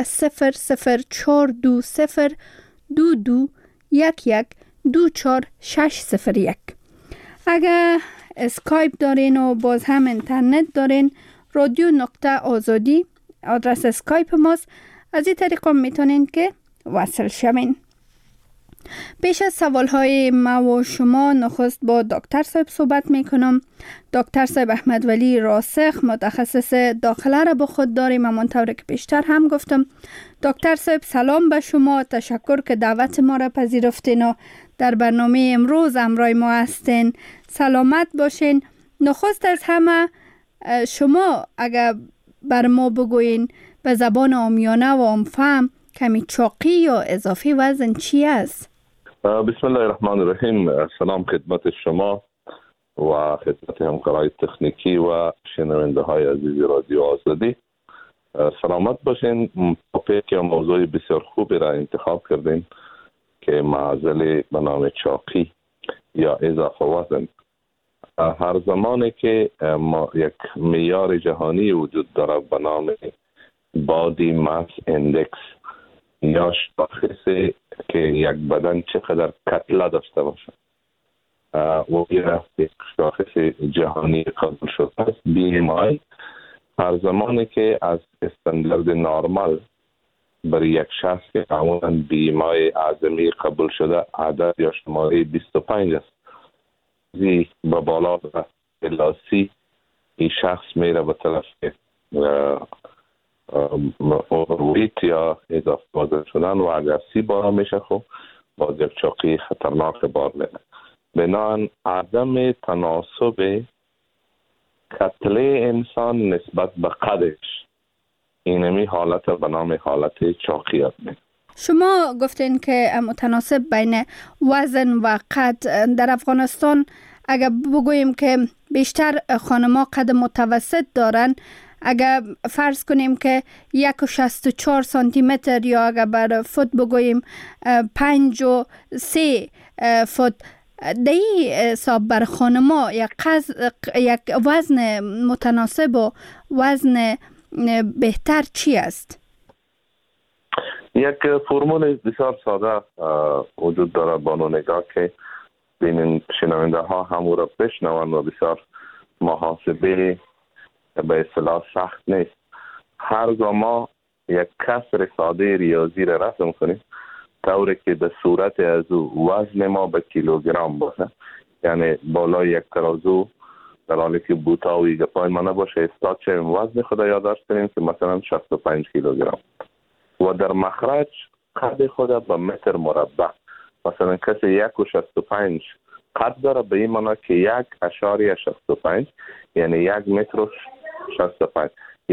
0042222112461. اگر اسکایپ دارین و باز هم اینترنت دارین، رادیو نقطه آزادی آدرس اسکایپ ماست. از این طریق میتونین که وصل شوین. پیش از سوالهای ما و شما نخست با دکتر صاحب صحبت میکنم. دکتر صاحب احمد ولی راسخ متخصص داخله را با خود داریم، همانطور که بیشتر هم گفتم. دکتر صاحب سلام به شما، تشکر که دعوت ما را پذیرفتین و در برنامه امروز همراه ما هستین. سلامت باشین. نخست از همه شما اگر بر ما بگوین به زبان عامیانه و عامفهم کمی چاقی یا اضافی وزن چی است؟ بسم الله الرحمن الرحیم. سلام خدمت شما و خدمت همکارای تکنیکی و شنونده های عزیز رادیو آزادی. سلامت باشین. توپیک یا موضوع بسیار خوبی را انتخاب کردیم که معضل به نام چاقی یا اضافه وزن. هر زمانی که ما یک معیار جهانی وجود داره به نام بادی ماس اندکس یا شاخصی که یک بدن چقدر کتله داشته باشه و یک شاخص جهانی قبول شده است، BMI. هر زمانی که از استاندارد نرمال برای یک شخص که معمولا BMI اعظمی قبول شده عدد یا شماره 25 است، زی به بالا و 30 این شخص میره به طرف اورویت یا اضافه وزن شدن و اگر 30 بار میشه خب باز یک چاقی خطرناک بار میره. بنابراین عدم تناسب کتله انسان نسبت به قدش اینمی حالت به نام حالت چاقیت میده. شما گفتین که متناسب بین وزن و قد در افغانستان اگر بگوییم که بیشتر خانم‌ها قد متوسط دارن، اگر فرض کنیم که 1.64 سانتی متر یا اگر بر فوت بگوییم 5.3 فوت، دی حساب بر خانم‌ها یک وزن متناسب و وزن بهتر چی است؟ یک فرمول بسیار ساده وجود داره بانو نگاه که بین شنونده ها همون را بشنون و بسیار محاسبه به اصطلاح سخت نیست. هر ما یک کسر ساده ریاضی را رسم کنیم طوری که به صورت از وزن ما به کیلوگرم باشه، یعنی بالای یک ترازو در حالی که بوتا و گپای ما نباشه استاد چه وزن خدا یادداشت کنیم که مثلا 65 کیلوگرم و در مخرج قد خود به متر مربع، مثلا کسی 1.65 قد داره به این معنا که 1.65 یعنی 1 متر و 65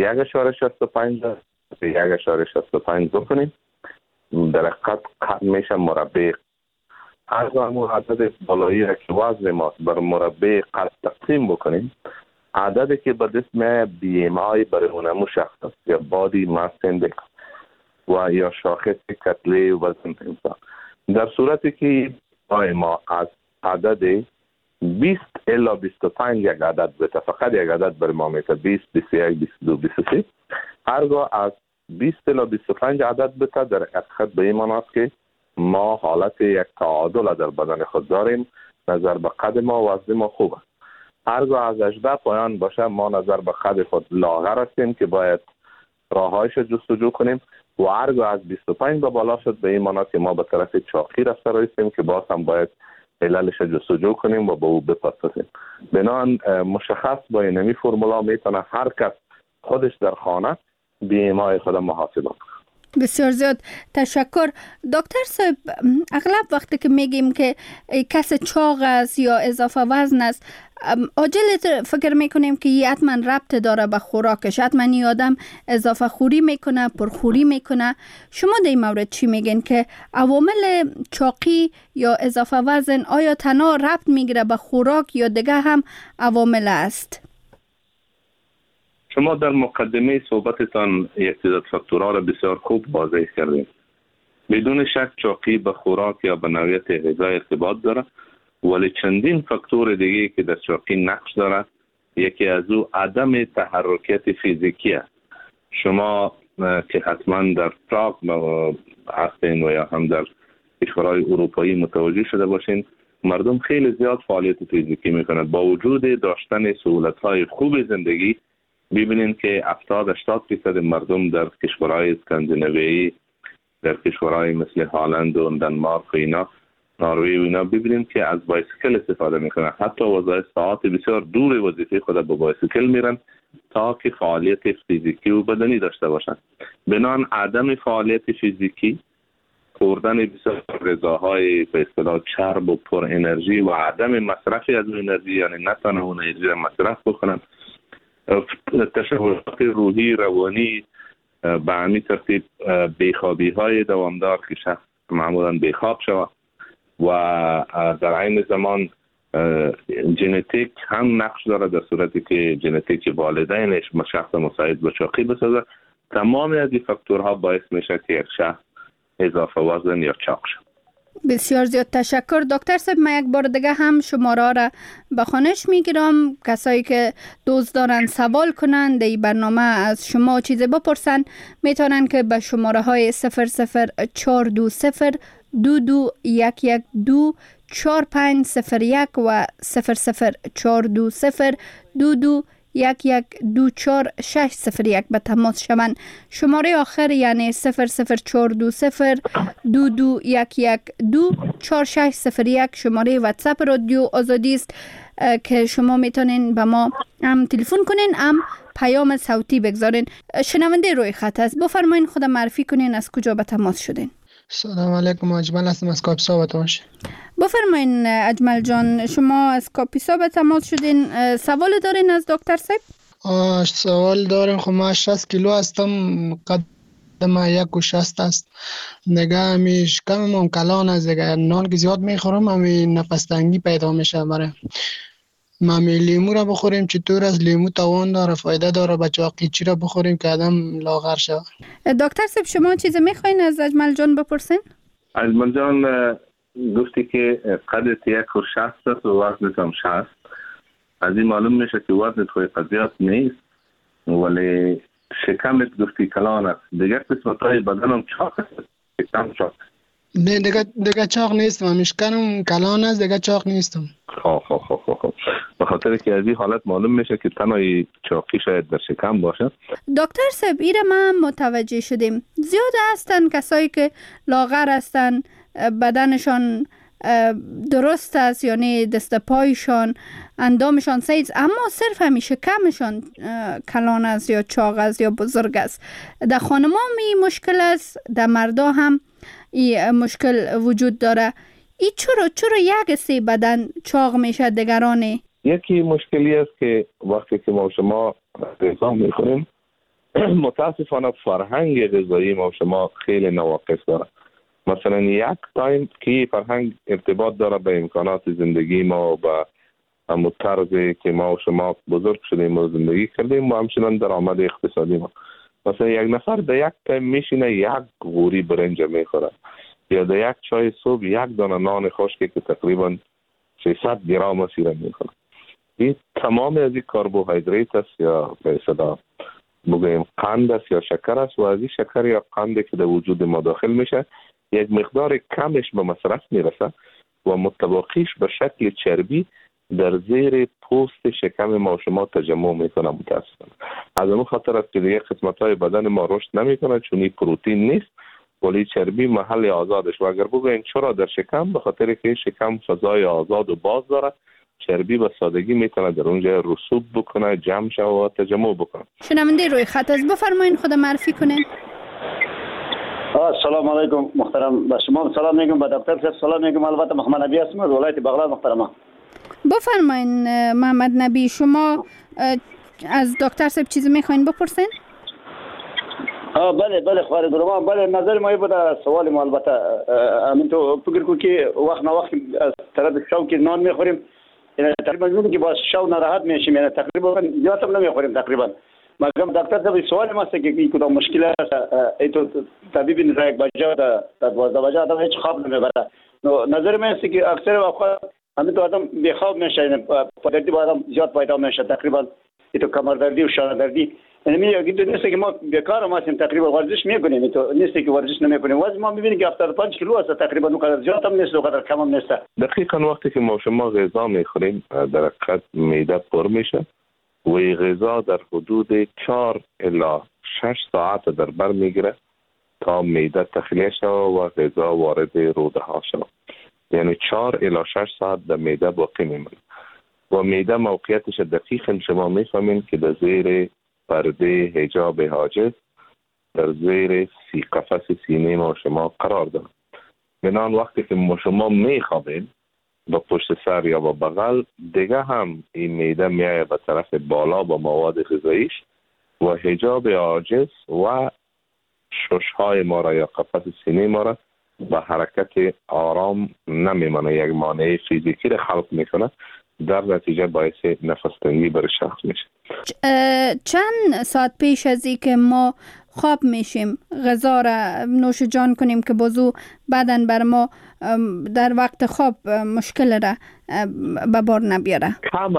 1.65 به 1.65 بکنیم در قد میشه مربع. هر همون عدد بالایی را که وزن ما بر مربع قد تقسیم بکنیم، عددی که به اسم BMI برای اونمو شخص است یا بادی ماس اندکس و یا شاخص کتله وزن انسان. در صورتی که ما از عدد 20 الی 25 یک عدد بده، فقط یک عدد برای ما میشه 20 21 22 23، هرگاه از 20 الی 25 عدد بده در حقیقت به این معنی است که ما حالت یک تعادل در بدن خود داریم، نظر به قد ما و وزن ما خوب است. هرگاه از 18 پایان باشه ما نظر به قد خود لاغر هستیم که باید راههایش جستجو کنیم و هرگاه از 25 به بالا شد به این معنی که ما به طرف چاقی رفته رایستیم که باز هم باید عللش جستجو کنیم و به او بپاسیم. بنابراین مشخص با اینمی فرمولا میتونه هر کس خودش در خانه BMI خود محاسبه کنه. بسیار زیاد تشکر. دکتر صاحب، اغلب وقتی که میگیم که کس چاق است یا اضافه وزن است، عاجل فکر میکنیم که یه حتما ربط داره به خوراکش، حتما این آدم اضافه خوری میکنه، پرخوری میکنه. شما در این مورد چی میگین که عوامل چاقی یا اضافه وزن آیا تنها ربط میگیره به خوراک یا دیگه هم عوامل است؟ شما در مقدمه صحبتتان یک تعداد فاکتورها را بسیار خوب واضح کردید. بدون شک چاقی به خوراک یا به نوعیت غذای ارتباط داره، ولی چندین فاکتور دیگه که در چاقی نقش داره. یکی از او عدم تحرکات فیزیکی است. شما که حتما در پراگ هستین و یا هم در کشورهای اروپایی متوجه شده باشین، مردم خیلی زیاد فعالیت فیزیکی میکنند. با وجود داشتن سهولت‌های خوب زندگی، ببینید که 70-80% مردم در کشورهای اسکاندیناویایی، در کشورهای مثل هالند و دانمارک و اینا، نروژ و اینا، ببینید که از بایسکل استفاده میکنن. حتی وظایف ساعت بسیار دور وظیفه خود با بایسکل میرن تا که فعالیت فیزیکی و بدنی داشته باشن. بنان عدم فعالیت فیزیکی، خوردن بسیار غذاهای به اصطلاح چرب و پر انرژی و عدم مصرف از اون انرژی، یعنی نتونن اون انرژی را مصرف بکنن، تشوشات روحی روانی، به همین ترتیب بیخوابی های دوامدار که شخص معمولا بیخواب شود و در عین زمان ژنتیک هم نقش داره، در صورتی که ژنتیک والدینش شخص مساعد به چاقی بسازه. تمام از این فاکتورها باعث میشه که یک شخص اضافه وزن یا چاق شد. بسیار زیاد تشکر دکتر صاحب. من یک بار دیگه هم شماره را به خانش میگیرم. کسایی که دوست دارن سوال کنن در این برنامه از شما چیزی بپرسن، میتونن که به شماره های 00420 22 4501 و 00420 22 1124 به تماس شوند. شماره آخر یعنی 00420 22 1124 شماره واتساپ رادیو آزادی است که شما میتونین به ما هم تلفن کنین، هم پیام صوتی بگذارین. شنونده روی خط است، بفرمایین خود معرفی کنین از کجا به تماس شدین. سلام علیکم، اجمل هستم از کاپیسا به تماس. بفرمایین اجمل جان، شما از کاپیسا به تماس شدین. سوال دارین از دکتر صاحب؟ سوال دارم. خب من 60 کیلو هستم، قدم 1.60 است. نگه همیش کمم کلان است، دیگه نان که زیاد میخورم همی نفس تنگی پیدا میشه. برای ما لیمو را بخوریم چطور است؟ لیمو توان داره، فایده داره؟ به چاقی چی را بخوریم که آدم لاغر شود؟ دکتر صاحب شما چیز میخواین از اجمل جان بپرسین؟ اجمل جان گفتی که قدت 1.60 است و وزنت هم 60. از این معلوم میشه که وزنت خوی قضیات نیست، ولی شکمت گفتی کلان است. دیگه قسمت های بدن هم چاق است. شکم چاق. نه دیگه چاق نیستم، مشکنم کلان است، دیگه چاق نیستم. خب به خاطر که از این حالت معلوم میشه که تنهای چاقی شاید در شکم باشه. دکتر صاحب ایره ما متوجه شدیم زیاد هستن کسایی که لاغر هستن، بدنشان درست است، یعنی دست پایشان اندامشان سیز، اما صرف همیشه کمشان کلان است یا چاق است یا بزرگ است. در خانما می مشکل است، در مردا هم این مشکل وجود داره. این چرا یک سی بدن چاق میشه دیگرانه؟ یکی مشکلی است که وقتی که ما شما غذا میخوریم متاسفانه فرهنگ غذایی ما شما خیلی نواقص داره. مثلا یک تایم که فرهنگ ارتباط داره به امکانات زندگی ما و به همون طرزی که ما و شما بزرگ شدیم و زندگی کردیم و همچنان درآمد اقتصادی ما. مثلا یک نفر در یک تایم میشینه یک غوری برنج میخوره، یا در یک چای صبح یک دانه نان خشکی که تقریبا 600 گرم سیره میخوره. این تمام از این کربوهیدرات است یا به اصطلاح بگوییم قند است یا شکر است، و از این شکر یا قندی که در وجود ما داخل میشه یک مقدار کمش به مصرف میرسه و متباقیش به شکل چربی در زیر پوست شکم ما شما تجمع میکنه. متاسفانه از اون خاطر است که دیگه قسمت‌های بدن ما رشد نمیکنه، چون این پروتئین نیست ولی چربی محل آزادش. و اگر بگوین چرا در شکم؟ به خاطر که شکم فضای آزاد و باز داره، چربی به سادگی میتونه در اونجا رسوب بکنه، جمع شود و تجمع بکنه. شنونده روی خط است، بفرمایید خود معرفی کنین. سلام علیکم محترم، به شما سلام میگم، به دکتر صاحب سلام میگم. البته محمد نبی هستم از ولایت بغلان محترمه. بفرمایین محمد نبی، شما از دکتر صاحب چیزی میخواین بپرسین؟ بله خواهر گروه، بله نظر ما بوده سوال ما. البته همین تو فکر کو که وقت نه وقت از طرف شو که نان میخوریم، یعنی تقریبا میگم که با شو ناراحت میشیم، یعنی تقریبا زیاد هم نمیخوریم تقریبا. مگم دکتر صاحب سوال ما است که این کدام مشکل است ایتو طبیب نزا یک بجا در 12 بجا آدم هیچ خواب نمیبره. نظر من است که اکثر وقت همین تو آدم بیخواب میشه، پدردی با آدم زیاد پیدا میشه، تقریبا ایتو کمر دردی و شانه دردی. یعنی میگه نیست که ما بیکار هستیم، تقریبا ورزش میکنیم، تو نیست که ورزش نمیکنیم. وزن ما میبینیم که 75 کیلو است، تقریبا اونقدر زیاد هم نیست، اونقدر کم هم نیست. دقیقاً وقتی که ما شما غذا میخوریم در حقیقت معده پر میشه و غذا در حدود 4 الی 6 ساعت در بر میگیره تا معده تخلیه شود و غذا وارد روده ها شود. یعنی 4 الی 6 ساعت در معده باقی میمونه و معده موقعیتش دقیقاً شما میفهمین که در زیر پرده حجاب حاجز در زیر قفس سینه ما شما قرار داره. منان وقتی که ما شما میخوابین با پشت سر یا با بغل، دیگه هم این معده میایه به طرف بالا با مواد غذاییش و حجاب عاجز و ششهای ما را یا قفس سینه ما را به حرکت آرام نمیمانه، یک مانع فیزیکی را خلق میکنه، در نتیجه باعث نفس تنگی بر شخص میشه. چند ساعت پیش از این که ما خواب میشیم غذا را نوش جان کنیم که بازو بدن بر ما در وقت خواب مشکل را به بار نبیاره؟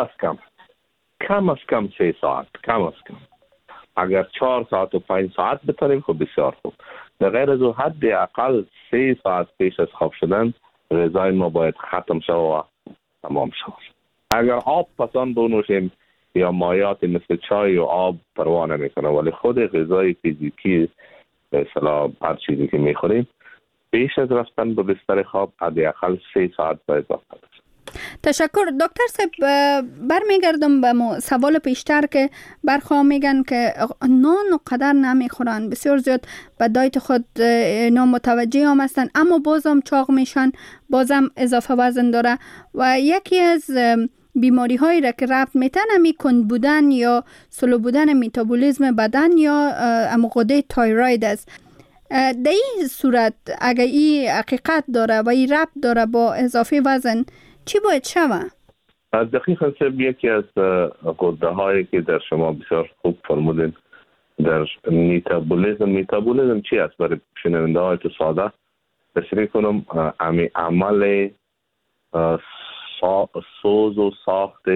کم از کم 3 ساعت، کم از کم. اگر 4 ساعت و 5 ساعت بتاریم خب بسیار خوب. در غیر از او حد اقل 3 ساعت پیش از خواب شدن غذای ما باید ختم شود و تمام شود. اگر آب پسند بنوشیم یا مایعات مثل چای و آب پروا نمیکنه، ولی خود غذای فیزیکی به اصطلاح هر چیزی که میخوریم پیش از رفتن به بستر خواب حداقل 3 ساعت باید وقت. تشکر دکتر صاحب. برمیگردم به سوال پیشتر که برخواه میگن که نان و قدر نمیخورن، بسیار زیاد به دایت خود نامتوجه هم هستن، اما بازم چاق میشن، بازم اضافه وزن داره و یکی از بیماری هایی را که ربط میتن همی کند بودن یا سلو بودن میتابولیزم بدن یا غده تایروید است. در این صورت اگر این حقیقت داره و این ربط داره با اضافه وزن چی باید شود؟ دقیقاً یکی از غده هایی که در شما بسیار خوب فرمودین در میتابولیزم چی است؟ برای شنونده های تو ساده تشریح کنم، عمل سوز و ساخت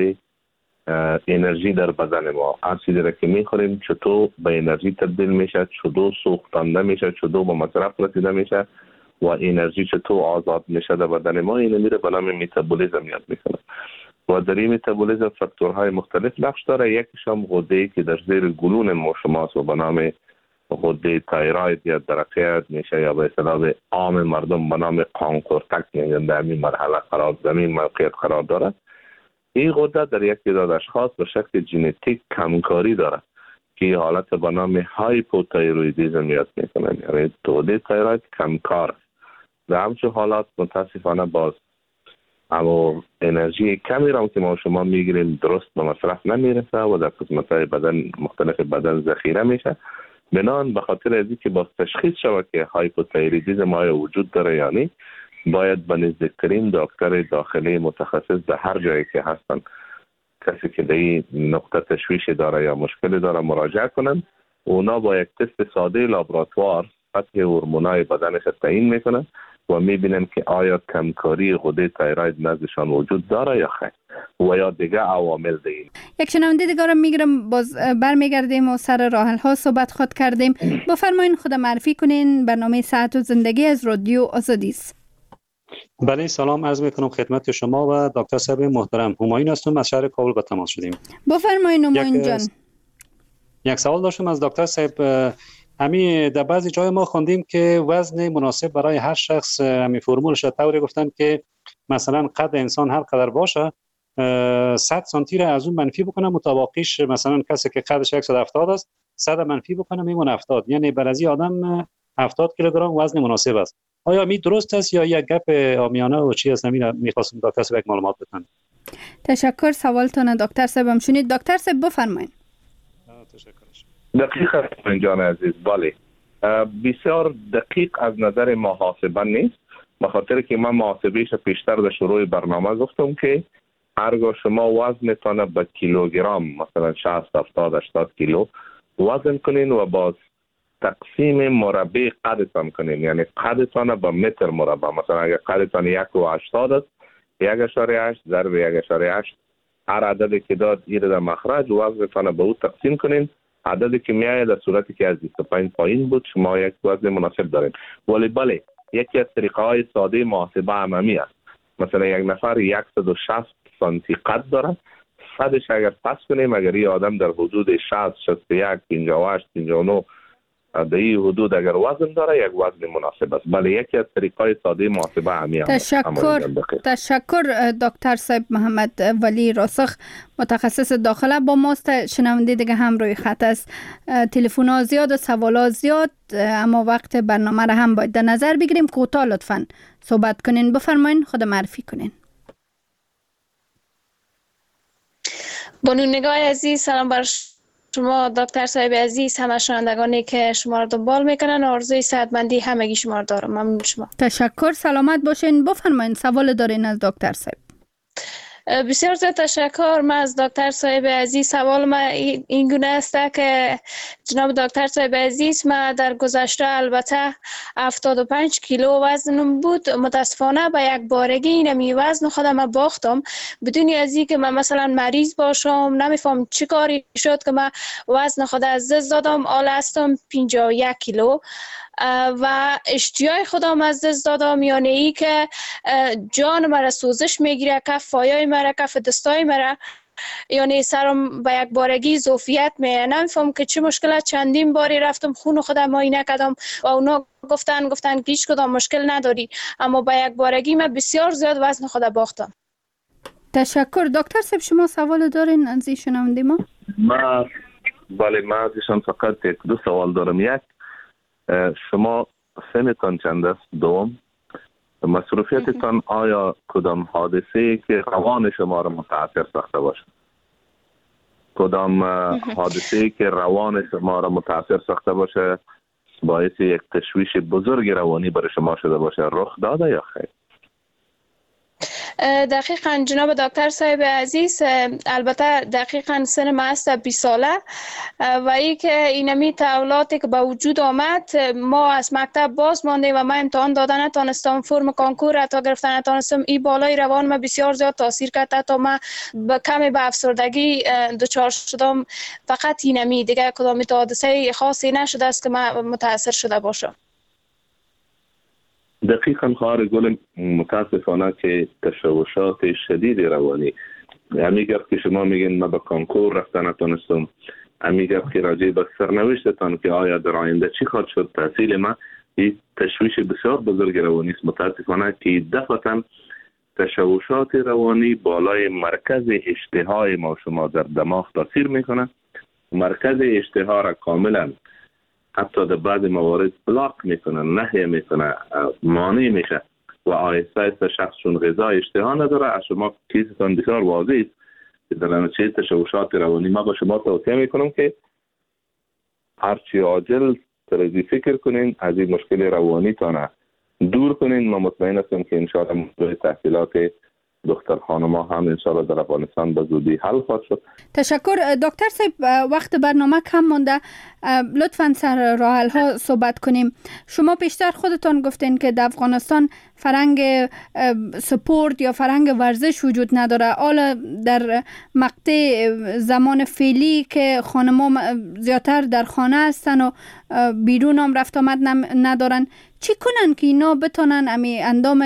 انرژی در بدن ما. هر چیزی را که میخوریم چطور به انرژی تبدیل میشه، چطور سوختنده میشه، چطور به مصرف رسیده میشه و انرژی چطور آزاد میشه در بدن ما، این میره به نام میتابولیزم یاد میکنه. و در این میتابولیزم فاکتورهای مختلف نقش داره. یکیش هم غده‌ای که در زیر گلون ما شماست و به نام غده تایروید یا درقیت میشه یا به اصطلاح عام مردم به نام قانقورتک، یعنی در این مرحله قرار زمین موقعیت قرار داره. این غده در یک تعداد اشخاص به شکل ژنتیک کمکاری داره که این حالت به نام هایپوتایرویدیسم یاد میکنن، یعنی غده تایروید کمکار است. در همچون حالات متاسفانه باز اما انرژی کمی را که ما شما میگیریم درست به مصرف نمیرسه و در قسمت‌های بدن مختلف بدن ذخیره میشه. بنان به خاطر از اینکه باز تشخیص شود که هایپوتایرویدیسم آیا وجود داره یا نه، باید به نزدیکترین دکتر داخلی متخصص در هر جایی که هستن، کسی که در این نقطه تشویش داره یا مشکلی داره مراجعه کنن. اونا با یک تست ساده لابراتوار سطح هورمونای بدنش تعیین میکنن و میبینن که آیا کمکاری غده تایروید نزدشان وجود داره یا خیر و یا دیگه عوامل دیگه. یک شنونده دیگه رو میگیرم، باز برمیگردیم و سر راه حل ها صحبت خود کردیم. بفرمایین خود معرفی کنین. برنامه صحت و زندگی از رادیو آزادی است. بله سلام عرض میکنم خدمت شما و دکتر صاحب محترم. همایون هستم، از شهر کابل با تماس شدیم. بفرمایین همایون جان. یک سوال داشتم از دکتر صاحب. همین در بعضی جای ما خوندیم که وزن مناسب برای هر شخص همین فرمولش طوری گفتن که مثلا قد انسان هر قدر باشه 100 سانتی را از اون منفی بکنه، متواقعش مثلا کسی که قدش 170 است 100 منفی بکنه میمونه 70، یعنی برای آدم 70 کیلوگرم وزن مناسب است. آیا می درست است یا یک گپ عامیانه و چی است؟ میخواستم دکتر صاحب یک معلومات بدن. تشکر. سوالتون دکتر صاحب شنید. دکتر صاحب بفرمایید. دقیقاً جان عزیز، بله بسیار دقیق از نظر محاسبه نیست، به خاطر که من محاسبهش پیشتر در شروع برنامه گفتم که هرگاه شما وزنتان به کیلوگرم مثلا 60 70 80 کیلو وزن کنین و باز تقسیم مربع قدتان کنین، یعنی قدتان به متر مربع، مثلا اگر قدتان 1.80 است 1.8 ضرب 1.8 هر عددی که داد این در مخرج وزنتان به او تقسیم کنین. عددی که میایه در صورتی که از 25 پایین بود شما یک وزن مناسب دارین. ولی بله یکی از طریقه های ساده محاسبه عمومی است. مثلا یک نفر 160 سانتی قد داره، صدش اگر پس کنیم اگر این آدم در حدود 60 61 58 59 در این حدود اگر وزن داره یک وزن مناسب است. بله یکی از طریقهای ساده محاسبه عمومی است. تشکر دکتر صاحب محمد ولی راسخ متخصص داخله با ماست. شنونده دیگه هم روی خط است. تلفن‌ها زیاد، سوالات زیاد، اما وقت برنامه را هم باید در نظر بگیریم. کوتاه لطفاً صحبت کنین. بفرمایین، خود معرفی کنین. بانو نگاه عزیز، سلام بر شما دکتر صاحب عزیز، همه شنوندگانی که شما را دنبال میکنن. آرزوی صحتمندی همگی شما را دارم. ممنون شما. تشکر، سلامت باشین. بفرمایین سوال دارین از دکتر صاحب. بسیار زیاد تشکر. من از دکتر صاحب عزیز سوال ما این گونه است که جناب دکتر صاحب عزیز، من در گذشته البته 75 کیلو وزنم بود. متاسفانه به یک بارگی اینمی وزن خودم باختم بدون از اینکه من مثلا مریض باشم. نمیفهم چی کاری شد که من وزن خود از دست دادم. حالا هستم 51 کیلو و اشتیاق خودم از دست دادم، یعنی ای که جان مرا سوزش میگیره، کف پایای مرا، کف دستای مرا، یعنی سرم به یک بارگی ظرفیت میه. نمیفهم که چه مشکل. چندین باری رفتم خون خودم معاینه کردم و اونا گفتن که هیچ کدام مشکل نداری، اما به یک بارگی من بسیار زیاد وزن خودم باختم. تشکر. دکتر صاحب شما سوال دارین از این شنونده ما؟ بله من ازشان فقط یک دو سوال دارم. یک، شما سنتان چند است؟ دوم، مصروفیتتان آیا کدام حادثه که روان شما را متاثر ساخته باشه؟ کدام حادثه که روان شما را متاثر ساخته باشه باعث یک تشویش بزرگ روانی برای شما شده باشه رخ داده یا خیر؟ دقیقاً جناب دکتر صاحب عزیز، البته دقیقاً سن ما است 20 ساله و ای که اینمی تحولاتی که به وجود آمد ما از مکتب باز ماندیم و من امتحان دادن نتونستم، فرم کنکور تا گرفتن نتونستم. این بالای روان ما بسیار زیاد تاثیر کرد تا من کمی به افسردگی دچار شدم. فقط اینمی، دیگه کدام حادثه خاصی نشده است که من متاثر شده باشم. دقیقاً خواهر گل، متاسفانه که تشوشات شدید روانی، همیگر که شما میگین من به کنکور رفتن نتونستم، همیگر که راجع به سرنوشتتان که آیا در آینده چی خواهد شد، تحصیل ما، این تشویش بسیار بزرگ روانی است. متاسفانه که دفعتاً تشوشات روانی بالای مرکز اشتهای ما شما در دماغ تاثیر میکنه. مرکز اشتها را کاملا حتی در بعض موارد بلاک میکنه، نهی میکنه، مانع میشه و آهسته آهسته شخص چون غذا اشتها نداره. از شما چیزتان بسیار واضح است که در نتیجه تشوشات روانی ما با شما توصیه میکنم که هرچی عاجل ترازی فکر کنین، از این مشکل روانی تانه دور کنین. ما مطمئن هستم که انشاءالله موضوع تحصیلات دختر خانما هم انشاءالله در افغانستان به زودی حل خواهد شد. تشکر. دکتر صاحب وقت برنامه کم مونده، لطفاً سر راه حل ها صحبت کنیم. شما بیشتر خودتان گفتین که در افغانستان فرهنگ سپورت یا فرهنگ ورزش وجود نداره. حالا در مقطع زمان فعلی که خانما زیادتر در خانه هستن و بیرون هم رفت آمد ندارن، چی کنن که اینا بتونن امی اندام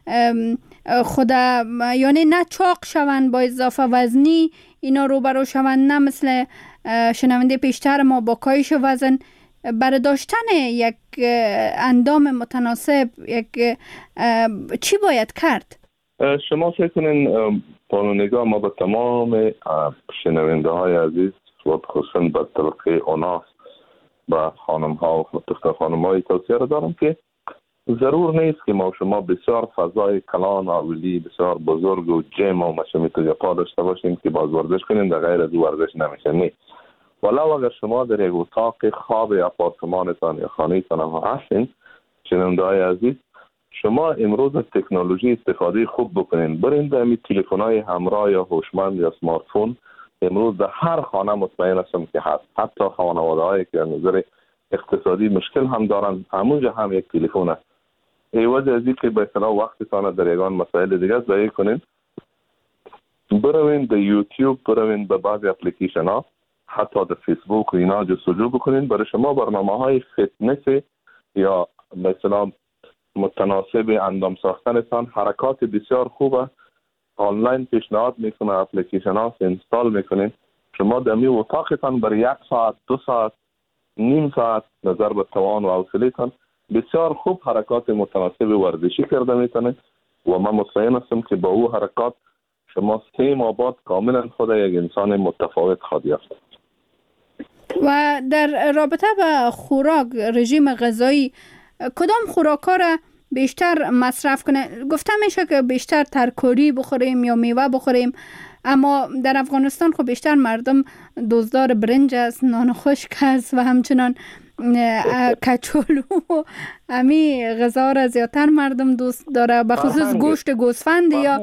خود یعنی نه چاق شون با اضافه وزنی اینا روبرو شون، نه مثل شنونده پیشتر ما با کاهش وزن، برای داشتن یک اندام متناسب یک چی باید کرد؟ شما فکر کنین پانو نگاه ما به تمام شنونده های عزیز و خصوصا به طبقه اوناس و خانم ها و دختر خانم های توصیه را دارم که ضرور نیست که ما شما بسیار فضای کلان آولی بسیار بزرگ و جیم و مشمیت و جپا داشته باشیم که باز ورزش کنیم، در غیر از ورزش نمیشه. نیست. ولو اگر شما در یک اتاق خواب اپارتمانتان یا خانه‌تان هم هستین شنونده های عزیز، شما امروز از تکنولوژی استفاده خوب بکنین، برین در می تلفن‌های همراه یا هوشمند یا اسمارت فون امروز در هر خانه مطمئن هستم که هست. حتی خانواده‌هایی که از نظر اقتصادی مشکل هم دارن همونجا هم یک تلفن است. عوض از اینکه به اصطلاح وقتتان در یگان مسائل دیگه ضایع کنین، بروین در یوتیوب، بروین به بعضی اپلیکیشن ها، حتی در فیسبوک و اینا جستجو بکنین. برای شما برنامه‌های فتنس یا به اصطلاح متناسب اندام ساختنتان حرکات بسیار خوبه آنلاین پیشنهاد میکنه، اپلیکیشن ها اینستال میکنین. شما در می اتاقتان برای 1 ساعت 2 ساعت نیم ساعت نظر به توان و حوصله‌تان بسیار خوب حرکات متناسب ورزشی کرده میتونید و من مطمئن هستم که با او حرکات شما 3 ماه بعد کاملا خود یک انسان متفاوت خواهید یافت. و در رابطه با خوراک، رژیم غذایی، کدام خوراک‌ها را بیشتر مصرف کنه؟ گفته میشه که بیشتر ترکاری بخوریم یا میوه بخوریم، اما در افغانستان خب بیشتر مردم دوزدار برنج است، نان خشک است و همچنان کچالو و امی غذا را زیادتر مردم دوست داره، به خصوص گوشت گوسفند. یا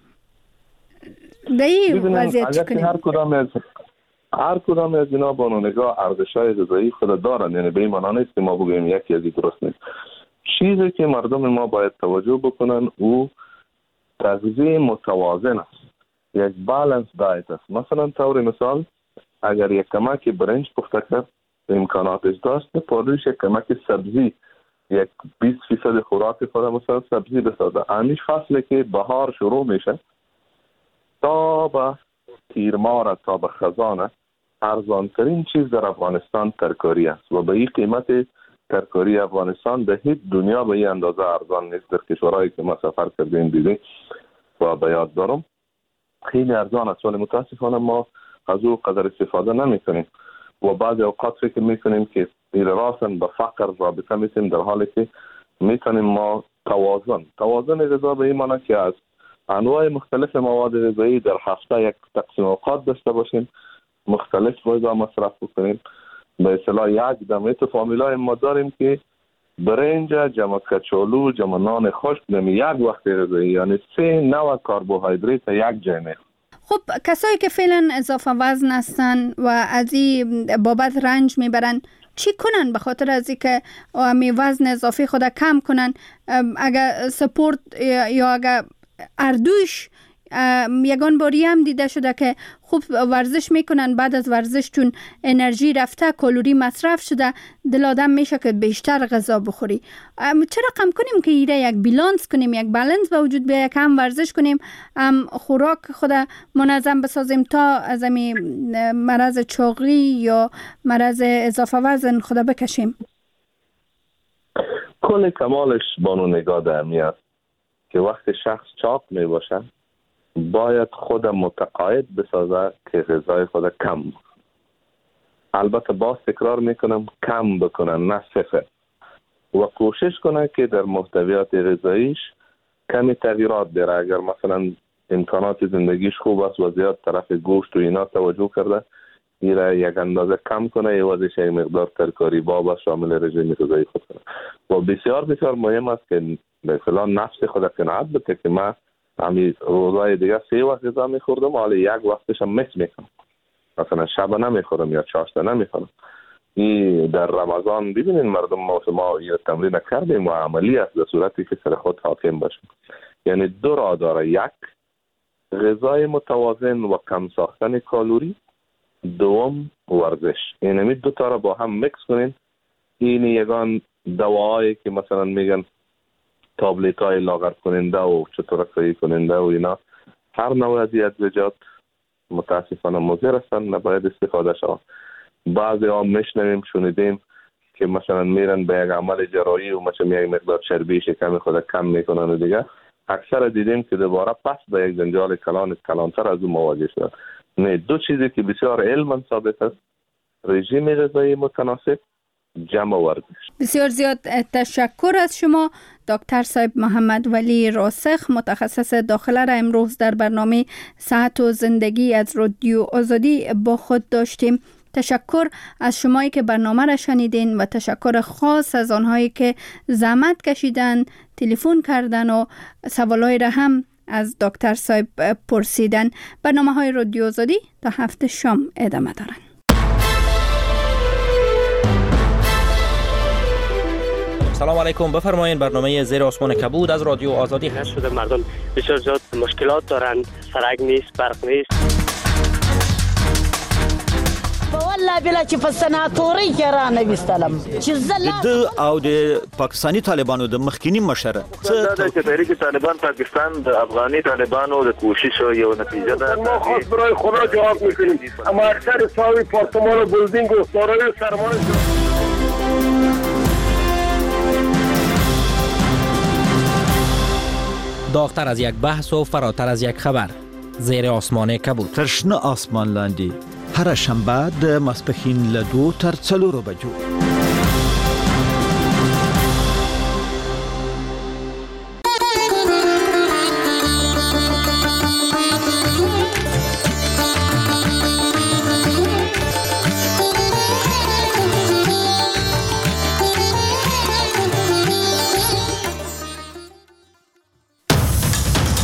دایی وضعیت چی کنیم؟ هر کدام از اینا با نگاه ارزش‌های غذایی خود دارن، یعنی به این معنا نیست که ما بگیم یکی از این درست نیست. چیزی که مردم ما باید توجه بکنن او تغذیه متوازن است، یک بالانس دایت است. مثلا طور مثال اگر یک کمک برنج پخته کرد امکاناتش داشت، پادوش یک کمک سبزی، یک 20% خوراک خود مثلا سبزی بسازه. همیش فصله که بهار شروع میشه تا به تیر ماه تا به خزانه ارزانترین چیز در افغانستان ترکاری است و به این قیمت ترکاری افغانستان به هیچ دنیا به این اندازه ارزان نیست. در کشورهایی که ما سفر کردیم دیدیم و به یاد دارم خیلی ارزان است، ولی متاسفانه ما از او قدر استفاده نمی کنیم و بعضی اوقات فکر می کنیم که راسن به فقر رابطه میتیم، در حالی که میتونیم ما توازن غذا به این معنی که از انواع مختلف مواد غذایی در هفته یک تقسیم اوقات داشته باشیم، مختلف غذا مصرف بکنیم. به اصطلاح یک دمیت فامیلای ما داریم که برنج جمع کچالو جمع نان خشک نمی یک وقت غذایی، یعنی 3 نوع کربوهیدرات یک جای میخورن. خب کسایی که فعلا اضافه وزن هستن و از این بابت رنج میبرن چی کنن به خاطر از اینکه می وزن اضافی خود کم کنن؟ اگر سپورت یا اگر اردوش یگان باری هم دیده شده که خوب ورزش میکنن، بعد از ورزش چون انرژی رفته کالری مصرف شده دل آدم میشه که بیشتر غذا بخوری. چرا کم کنیم که ایره یک بیلانس کنیم، یک بالانس به وجود بیاید، کم ورزش کنیم، خوراک خود منظم بسازیم تا از این مرض چاقی یا مرض اضافه وزن خود بکشیم؟ کل کمالش بانو نگاه در میاد که وقت شخص چاق می باشه باید خود متقاعد بسازه که غذای خود کم بکنه. البته باز تکرار میکنم کم بکنه نه صفر، و کوشش کنه که در محتویات غذاییش کمی تغییرات بیاره. اگر مثلا امکانات زندگیش خوب است و زیاد طرف گوشت و اینا توجه کرده، ایره یک اندازه کم کنه، یوازش یک مقدار ترکاری باب شامل رژیم غذایی خود کنه. و بسیار بسیار مهم است که به اصطلاح نفس خود قناعت بده که من همین روزهای دیگه 3 وقت غذا میخوردم، حالا یک وقتش هم مس میکنم، مثلا شب نمیخورم یا چاشته نمیخورم. این در رمضان ببینین مردم ما یه تمرین کردیم و عملی است در صورتی که سر خود حاکم باشیم. یعنی 2 راه داره: یک غذای متوازن و کم ساختن کالری، دوم ورزش. اینمی 2 تا را با هم مکس کنین. این یگان دواهایی که مثلا میگن تابلت های لاغر کننده و چطورکایی کننده و اینا، هر نوع از ادویجات متاسفانه مضر هستند، نباید استفاده شود. بعضی ها میشنویم شنیدیم که مثلا میرن به یک عمل جراحی و مثلا یک مقدار چربی شکم خود کم میکنن و دیگه اکثر دیدیم که دوباره پس به یک جنجال کلانتر از اون مواجه شدن. نه، 2 چیزی که بسیار علما ثابت است: رژیم غذایی متناسب، جمع ورزش. بسیار زیاد تشکر از شما دکتر صاحب محمد ولی راسخ، متخصص داخله را امروز در برنامه صحت و زندگی از رادیو آزادی با خود داشتیم. تشکر از شمایی که برنامه را شنیدین و تشکر خاص از آنهایی که زحمت کشیدن، تلفن کردن و سوالای را هم از دکتر صاحب پرسیدن. برنامه‌های رادیو آزادی تا هفته شام ادامه دارن. سلام علیکم، بفرمایید. برنامه زیر آسمان کبود از رادیو آزادی هست. شده مردم بسیار زیاد مشکلات دارن، سرک نیست، برق نیست. والله بلا چې په سناتوري کې را نوستلم چې د او د پاکستانی طالبانو د مخکینی مشر د تحریک طالبان پاکستان د افغاني طالبانو د کوشش یو نتیجه ده. ما خاص برای خدا جواب میکنیم، اما اکثر ساوی پارتمان و بلدینگ و سارای سرمایه داغتر از یک بحث و فراتر از یک خبر. زیر آسمان کبود. ترشنه آسمان لاندی هر شنبه د ماسپښین له 2 تر 4 بجو.